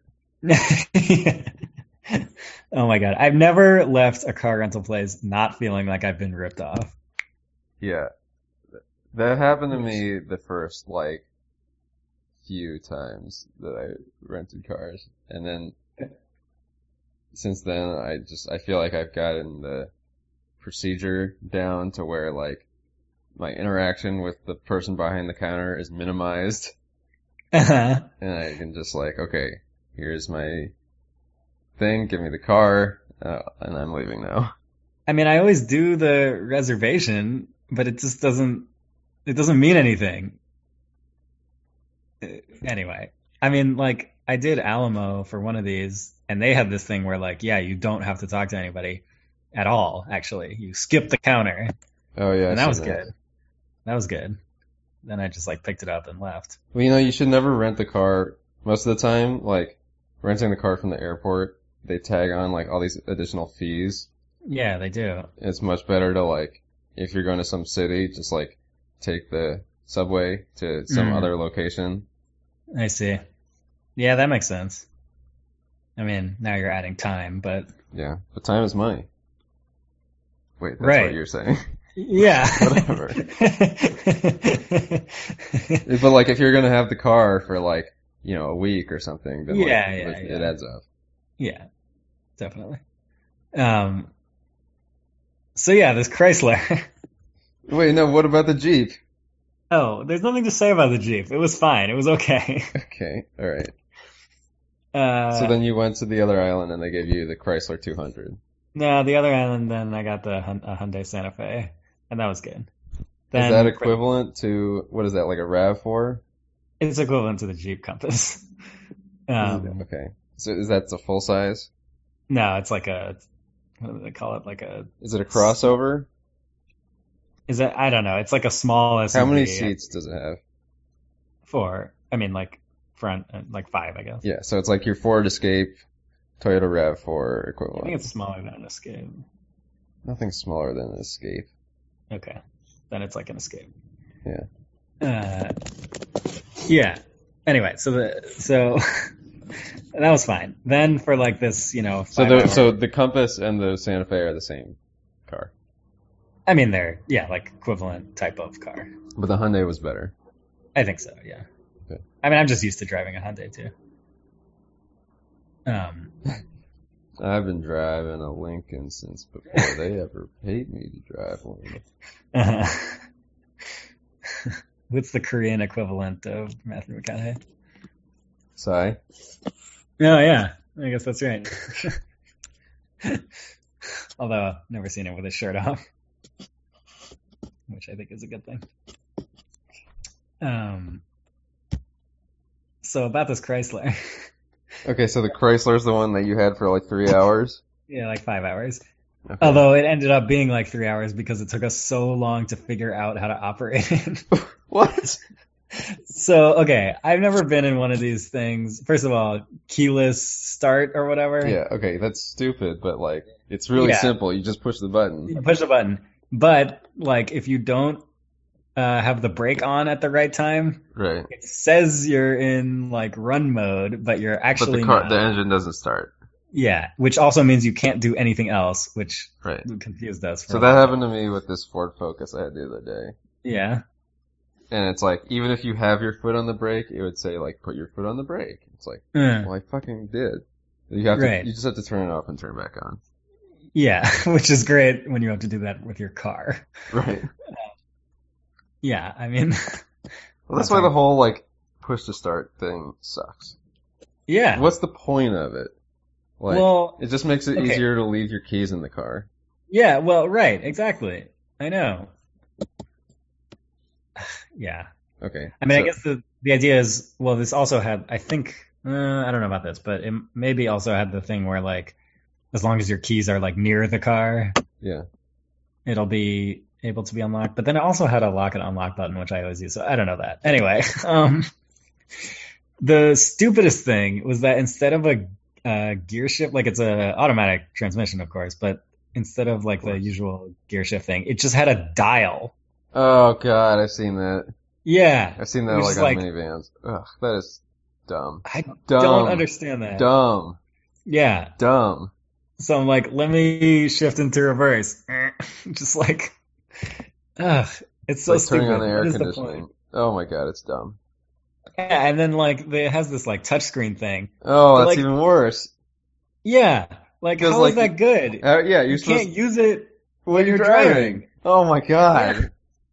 Oh my god, I've never left a car rental place not feeling like I've been ripped off. Yeah. That happened to me the first, like, few times that I rented cars. And then, since then, I just, I feel like I've gotten the procedure down to where, like, my interaction with the person behind the counter is minimized. Uh-huh. And I can just, like, okay, here's my thing, give me the car, uh, and I'm leaving now. I mean, I always do the reservation, but it just doesn't. It doesn't mean anything. Uh, Anyway, I mean, like, I did Alamo for one of these, and they had this thing where, like, yeah, you don't have to talk to anybody at all, actually. You skip the counter, Oh yeah, and I that was seen good. That was good. Then I just, like, picked it up and left. Well, you know, you should never rent the car. Most of the time, like, renting the car from the airport, they tag on, like, all these additional fees. Yeah, they do. It's much better to, like, if you're going to some city, just, like, take the subway to some Mm. other location. I see. Yeah, that makes sense. I mean, now you're adding time, but Yeah, but time is money. Wait, that's Right. what you're saying. yeah. Whatever. But, like, if you're going to have the car for, like, you know, a week or something, then, like, Yeah, yeah, it, yeah. it adds up. Yeah, definitely. Um. So yeah, this Chrysler. Wait, no, what about the Jeep? Oh, there's nothing to say about the Jeep. It was fine. It was okay. Okay, alright. Uh, So then you went to the other island and they gave you the Chrysler two hundred. no, the other island. Then I got the Hun- uh, Hyundai Santa Fe, and that was good. Then Is that equivalent to, what is that, like a RAV four? It's equivalent to the Jeep Compass. Um, Okay. So is that the full size? no, it's like a. What do they call it? Like a. Is it a crossover? Is it? I don't know. It's like a small S U V. How many seats does it have? Four. I mean, like front, uh, like five, I guess. Yeah, so it's like your Ford Escape, Toyota RAV four I equivalent. think it's smaller than an Escape. Nothing smaller than an Escape. Okay, then it's like an Escape. Yeah. Uh, yeah. Anyway, so the so that was fine. Then for like this, you know, So five the hour- so the Compass and the Santa Fe are the same car, I mean, they're yeah, like equivalent type of car. but the Hyundai was better. I think so. Yeah. Okay. I mean, I'm just used to driving a Hyundai too. Um. I've been driving a Lincoln since before they ever paid me to drive one. Uh, What's the Korean equivalent of Matthew McConaughey? Psy. Oh yeah, I guess that's right. Although I've never seen it with his shirt off, which I think is a good thing. Um. So about this Chrysler. Okay, so the Chrysler's the one that you had for like three hours? Yeah, like five hours. Okay. Although it ended up being like three hours because it took us so long to figure out how to operate it. What? So, okay, I've never been in one of these things. First of all, keyless start or whatever. Yeah, okay, that's stupid, but like, it's really Yeah. simple. You just push the button. You push the button. But, like, if you don't uh, have the brake on at the right time, Right. it says you're in, like, run mode, but you're But actually the car, not. the engine doesn't start. Yeah, which also means you can't do anything else, which Right. confused us. For So a that while. happened to me with this Ford Focus I had the other day. Yeah. And it's like, even if you have your foot on the brake, it would say like, put your foot on the brake. It's like, Uh, well, I fucking did. You have Right. to, you just have to turn it off and turn it back on. yeah, which is great when you have to do that with your car. Right. Yeah, I mean, Well, that's why the whole like push to start thing sucks. yeah. What's the point of it? Like, Well, it just makes it okay. easier to leave your keys in the car. Yeah, well, right, exactly. I know. Yeah. Okay. I mean, I so- guess the, the idea is, well, this also had, I think, uh, I don't know about this, but it maybe also had the thing where, like, as long as your keys are, like, near the car, Yeah. it'll be able to be unlocked. But then it also had a lock and unlock button, which I always use, so I don't know that. Anyway, um, the stupidest thing was that instead of a uh, gear shift, like, it's a automatic transmission, of course, but instead of, like, the usual gear shift thing, it just had a dial. Oh god, I've seen that. Yeah. I've seen that Which like is on like- minivans. Ugh, that is dumb. I Dumb. don't understand that. Dumb. Yeah. Dumb. So I'm like, let me shift into reverse. Just like, ugh, it's so like stupid. turning on the air What is conditioning. point? Oh my god, it's dumb. Yeah, and then like it has this like touchscreen thing. Oh, But, that's like- even worse. Yeah, like Because, how like, is that good? Uh, yeah, you're you supposed can't use it when when you're driving. Oh my god.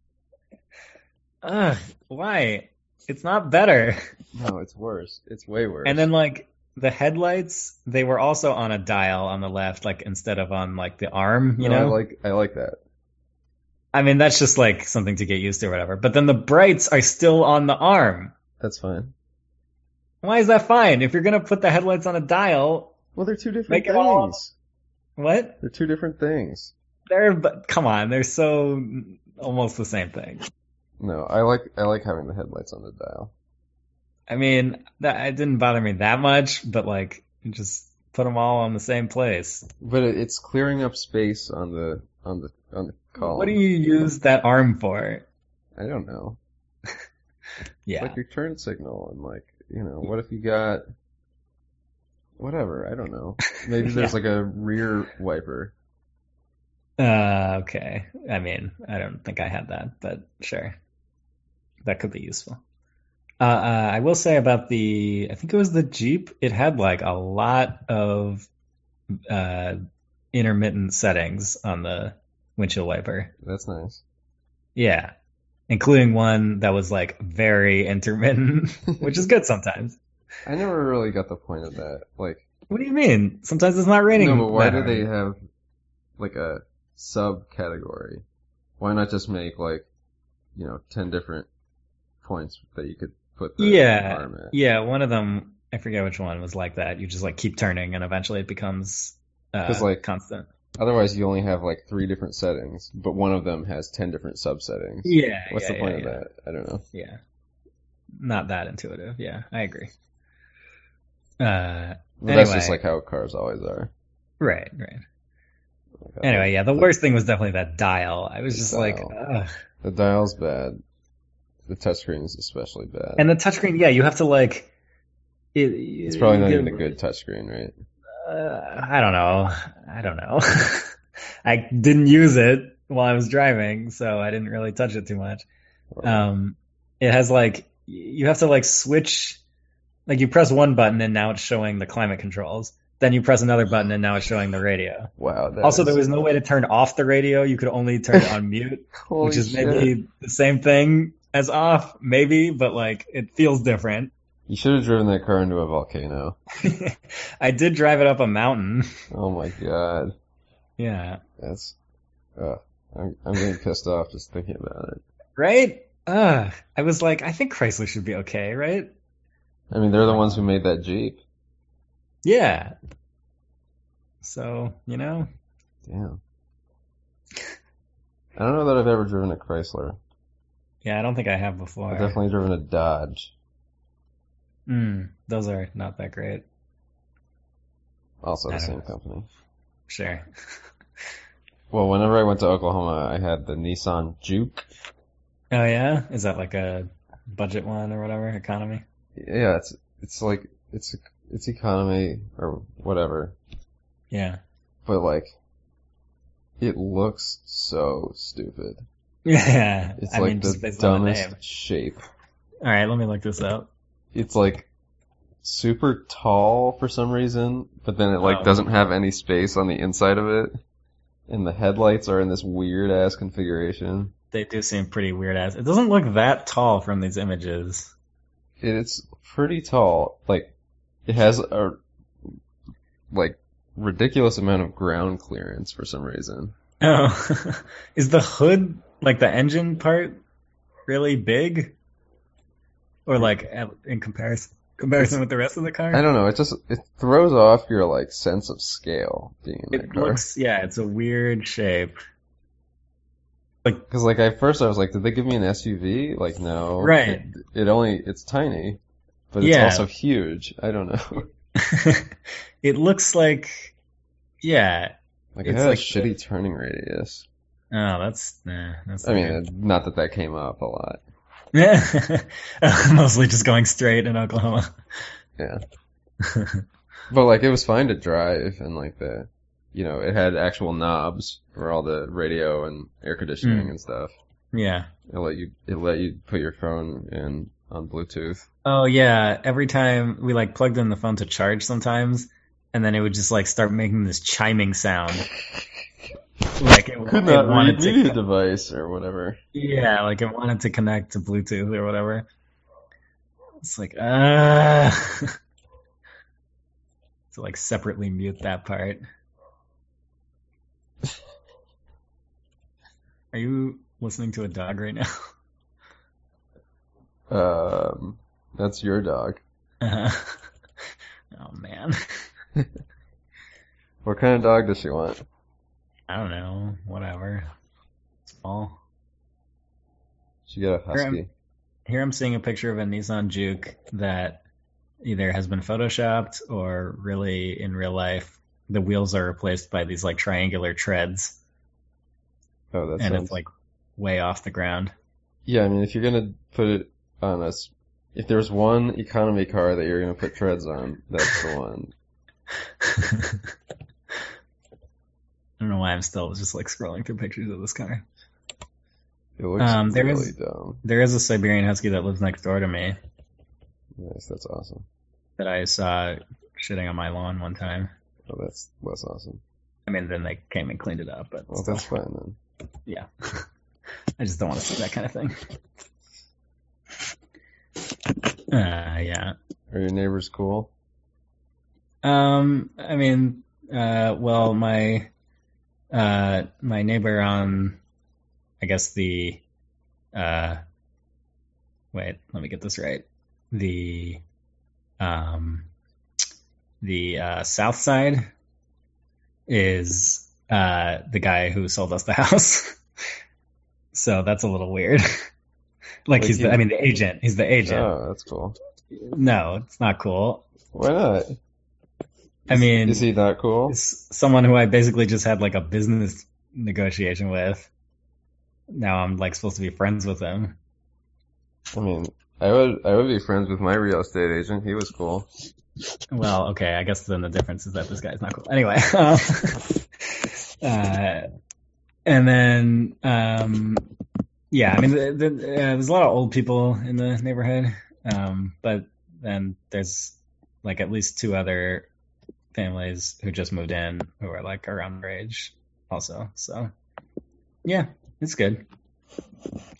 Ugh, why? It's not better. No, it's worse. It's way worse. And then like the headlights, they were also on a dial on the left, like instead of on like the arm. You No, know, I like I like that. I mean that's just like something to get used to or whatever. But then the brights are still on the arm. That's fine. Why is that fine? If you're gonna put the headlights on a dial, Well, they're two different Make it things. all- what? They're two different things. They're but come on, they're so almost the same thing. No, I like I like having the headlights on the dial. I mean, that it didn't bother me that much, but like, you just put them all on the same place. But it, it's clearing up space on the on the on the column. What do you use that arm for? I don't know. Yeah, It's like your turn signal, and like, you know, what if you got whatever? I don't know. Maybe there's Yeah. like a rear wiper. uh, okay. I mean, I don't think I had that, but sure, that could be useful. Uh, uh, I will say about the, I think it was the Jeep. It had like a lot of uh, intermittent settings on the windshield wiper. That's nice. Yeah, including one that was like very intermittent, which is good sometimes. I never really got the point of that. Like, What do you mean? Sometimes it's not raining. no, but why that do hard. they have like a subcategory? Why not just make like, you know, ten different points that you could put the Yeah, arm at? yeah. One of them, I forget which one, was like that. You just like keep turning, and eventually it becomes uh, 'Cause, like, constant. Otherwise, you only have like three different settings, but one of them has ten different subsettings. Yeah. What's yeah, the point yeah, of yeah. that? I don't know. Yeah. Not that intuitive. Yeah, I agree. Uh, But anyway, that's just like how cars always are. right, right. Like, I Anyway, like yeah, the the- worst thing was definitely that dial. I was The just like, dial. ugh. The dial's bad. The touchscreen is especially bad. And the touchscreen, yeah, you have to like. It, it's probably not you even a get- good touchscreen, right? Uh, I don't know. I don't know. I didn't use it while I was driving, so I didn't really touch it too much. Um, it has like you have to like switch, like you press one button and now it's showing the climate controls. Then you press another button and now it's showing the radio. Wow. that Also, is- there was no way to turn off the radio. You could only turn it on mute, Holy which is shit. maybe the same thing as off, maybe, but like it feels different. You should have driven that car into a volcano. I did drive it up a mountain. Oh my god. Yeah. That's. Uh, I'm I'm getting pissed off just thinking about it. Right? Uh, I was like, I think Chrysler should be okay, right? I mean, they're the ones who made that Jeep. Yeah. So, you know. Damn. I don't know that I've ever driven a Chrysler. Yeah, I don't think I have before. I've definitely driven a Dodge. Mm, those are not that great. Also the same know. company. Sure. Well, whenever I went to Oklahoma, I had the Nissan Juke. Oh yeah? Is that like a budget one or whatever? Economy? Yeah, it's it's like it's it's economy or whatever. Yeah. But like, it looks so stupid. Yeah. It's I like mean, the just based on the dumbest name. shape. All right, let me look this up. It's like super tall for some reason, but then it like Oh. doesn't have any space on the inside of it. And the headlights are in this weird ass configuration. They do seem pretty weird ass. It doesn't look that tall from these images. It's pretty tall. Like, it has a, like, ridiculous amount of ground clearance for some reason. Oh. Is the hood, like the engine part, really big? Or like in comparison comparison with the rest of the car? I don't know, it just, it throws off your, like, sense of scale being in that It car. looks, yeah, it's a weird shape. Like, Cause like, at first I was like, did they give me an S U V? Like, no. Right. It, it only, it's tiny. But it's Yeah. also huge. I don't know. it looks like, yeah. Like, it It's had like a shitty turning radius. Oh, that's, nah, that's I mean, weird. not that that came up a lot. Yeah. Mostly just going straight in Oklahoma. Yeah. But like, it was fine to drive, and like the, you know, it had actual knobs for all the radio and air conditioning Mm. and stuff. Yeah. It let you, it let you put your phone in on Bluetooth. Oh yeah, every time we like plugged in the phone to charge sometimes, and then it would just like start making this chiming sound. Like it, Could it not wanted read to, media device or whatever. yeah, like it wanted to connect to Bluetooth or whatever. It's like, uh to like separately mute that part. Are you listening to a dog right now? Um, that's your dog. Uh, oh man. What kind of dog does she want? I don't know. Whatever. Small. She got a Here I'm, husky. here I'm seeing a picture of a Nissan Juke that either has been photoshopped or really in real life the wheels are replaced by these like triangular treads. Oh, that and sounds... it's like way off the ground. Yeah, I mean, if you're gonna put it on us, if there's one economy car that you're gonna put treads on, that's the one. I don't know why I'm still just like scrolling through pictures of this car. It looks Um, there really is- dumb. There is a Siberian Husky that lives next door to me Nice, that's awesome. that I saw shitting on my lawn one time. Oh, that's less awesome. I mean, then they came and cleaned it up, but Well, still. that's fine then. Yeah. I just don't want to see that kind of thing. Uh, yeah. Are your neighbors cool? Um, I mean, uh, well, my, uh, my neighbor on, I guess the, uh, wait, let me get this right. The, um, the, uh, south side is, uh, the guy who sold us the house. So that's a little weird. like Like he's he- the, I mean, the agent. He's the agent. Oh, that's cool. No, it's not cool. Why not? I mean, Is he not cool? s- someone who I basically just had like a business negotiation with. Now I'm like supposed to be friends with him. I mean, I would I would be friends with my real estate agent. He was cool. Well, okay, I guess then the difference is that this guy's not cool. Anyway, um, uh, and then um, yeah, I mean, the, the, uh, there's a lot of old people in the neighborhood, um, but then there's like at least two other families who just moved in who are like around our age also. So yeah, it's good.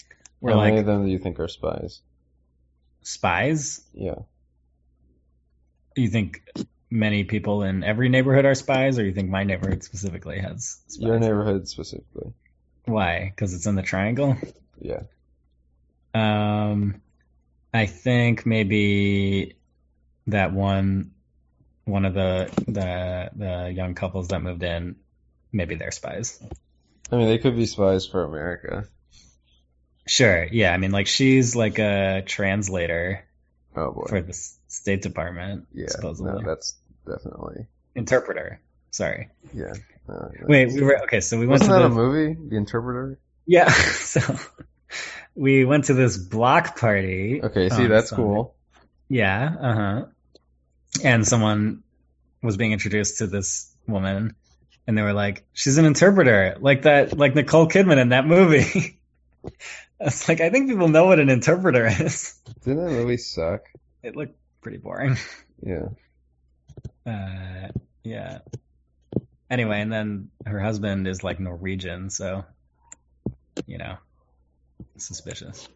We're How like many of them do you think are spies? spies. Yeah. You think many people in every neighborhood are spies, or you think my neighborhood specifically has spies? Your neighborhood specifically. Why? Because it's in the triangle? Yeah. Um, I think maybe that one, one of the the the young couples that moved in, maybe they're spies. I mean, they could be spies for America. Sure. Yeah. I mean, like she's like a translator. Oh boy. For the State Department. Yeah. Supposedly. No, that's definitely interpreter. Sorry. Yeah. No, Wait, we were okay. So we went Wasn't to that the, a movie, The Interpreter? Yeah. So we went to this block party. Okay. See, that's Sunday. Cool. Yeah. Uh huh. And someone was being introduced to this woman, and they were like, "She's an interpreter, like that, like Nicole Kidman in that movie." I was like, I think people know what an interpreter is. Didn't that movie suck? It looked pretty boring. Yeah. Uh, yeah. Anyway, and then her husband is like Norwegian, so, you know, suspicious.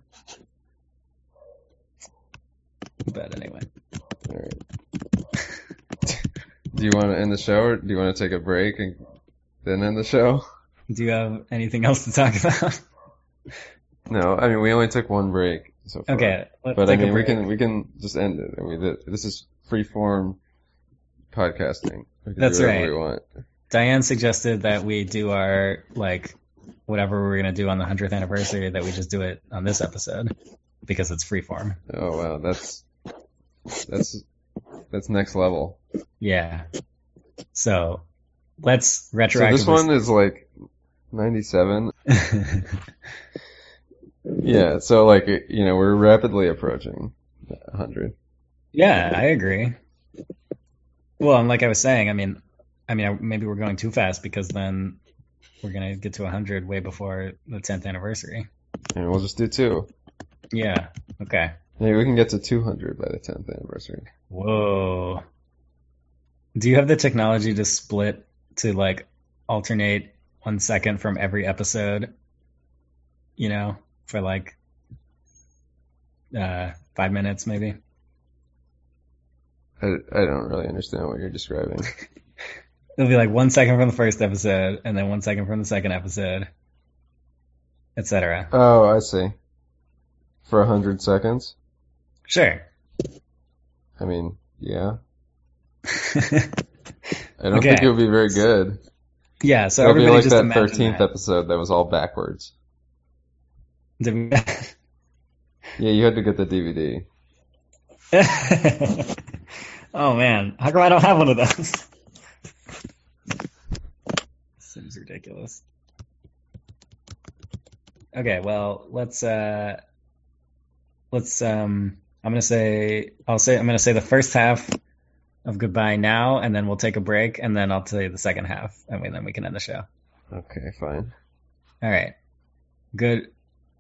But anyway. All right. Do you want to end the show, or do you want to take a break and then end the show? Do you have anything else to talk about? No, I mean, we only took one break so far. Okay, let's but take I mean, a break. we can we can just end it. I mean, this is free form podcasting. We can That's do whatever right. we want. Diane suggested that we do our like whatever we're gonna do on the hundredth anniversary, that we just do it on this episode because it's free form. Oh wow, that's that's that's next level. Yeah. So let's retroactively. So this one is like ninety-seven. Yeah, so like, you know, we're rapidly approaching one hundred. Yeah, I agree. Well, and like I was saying, I mean, I mean, maybe we're going too fast because then we're gonna get to one hundred way before the tenth anniversary. And we'll just do two. Yeah. Okay. Maybe we can get to two hundred by the tenth anniversary. Whoa. Do you have the technology to split to like alternate one second from every episode? You know, for like uh, five minutes maybe? I, I don't really understand what you're describing. It'll be like one second from the first episode, and then one second from the second episode, et cetera. Oh, I see. For a hundred seconds? Sure. I mean, yeah. I don't Okay. think it would be very good. Yeah, so It'll be everybody like just that imagine thirteenth that. episode that was all backwards. Did we- Yeah, you had to get the D V D. Oh man, how come I don't have one of those? Seems ridiculous. Okay, well, let's uh let's um I'm going to say I'll say I'm going to say the first half of goodbye now, and then we'll take a break, and then I'll tell you the second half, and then we can end the show. Okay, fine. All right. Good.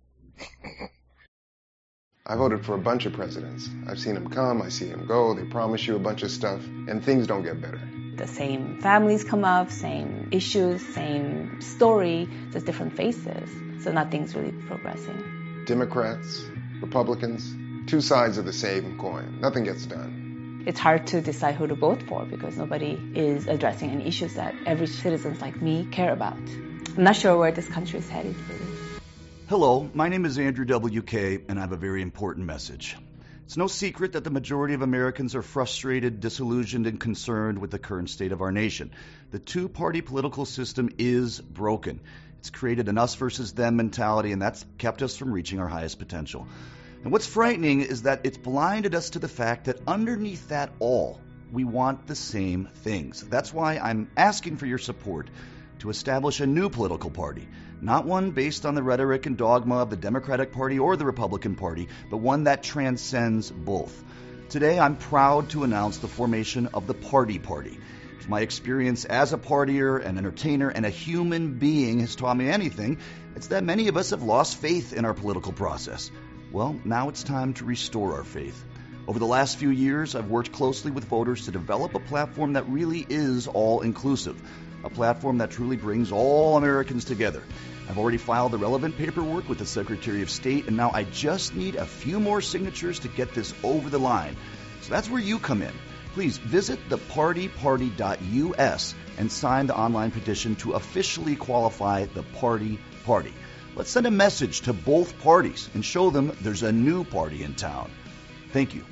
I voted for a bunch of presidents. I've seen them come, I see them go, they promise you a bunch of stuff, and things don't get better. The same families come up, same issues, same story, just different faces. So nothing's really progressing. Democrats, Republicans, two sides of the same coin. Nothing gets done. It's hard to decide who to vote for because nobody is addressing any issues that every citizen like me care about. I'm not sure where this country is headed, really. Hello, my name is Andrew W K, and I have a very important message. It's no secret that the majority of Americans are frustrated, disillusioned, and concerned with the current state of our nation. The two-party political system is broken. It's created an us versus them mentality, and that's kept us from reaching our highest potential. And what's frightening is that it's blinded us to the fact that underneath that all, we want the same things. That's why I'm asking for your support to establish a new political party. Not one based on the rhetoric and dogma of the Democratic Party or the Republican Party, but one that transcends both. Today, I'm proud to announce the formation of the Party Party. If my experience as a partier, an entertainer, and a human being has taught me anything, it's that many of us have lost faith in our political process. Well, now it's time to restore our faith. Over the last few years, I've worked closely with voters to develop a platform that really is all-inclusive. a platform that truly brings all Americans together. I've already filed the relevant paperwork with the Secretary of State, and now I just need a few more signatures to get this over the line. So that's where you come in. Please visit the party party dot U S and sign the online petition to officially qualify the Party Party. Let's send a message to both parties and show them there's a new party in town. Thank you.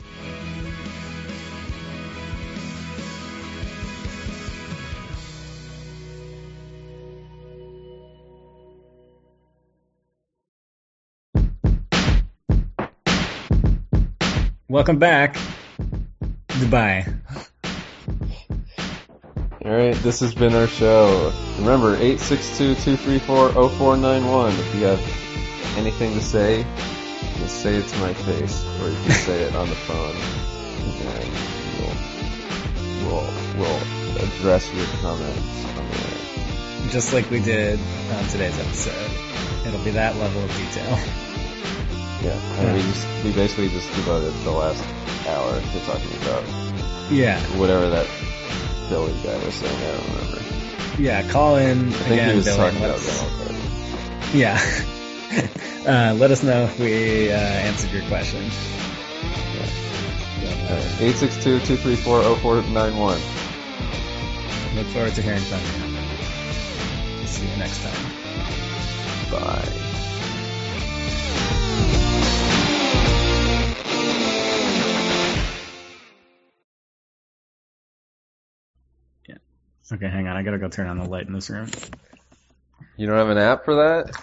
Welcome back. Goodbye. Alright, this has been our show. Remember, eight six two, two three four, zero four nine one. If you have anything to say, you can say it to my face, or you can say it on the phone, and we'll, we'll, we'll address your comments on the air. Just like we did on today's episode. It'll be that level of detail. Yeah, and we just we basically just devoted the last hour to talking about yeah whatever that Billy guy was saying. I don't remember. Yeah, call in I think again, he was Billy. talking about Let's- Donald Trump. Yeah. uh, let us know if we uh, answered your question. Yeah. eight six two, two three four, zero four nine one. Look forward to hearing from you. See you next time. Bye. Okay, hang on. I gotta go turn on the light in this room. You don't have an app for that?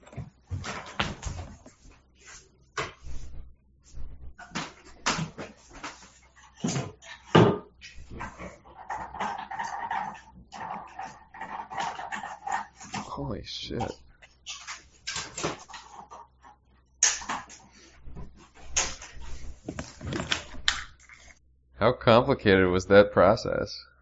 Holy shit. How complicated was that process?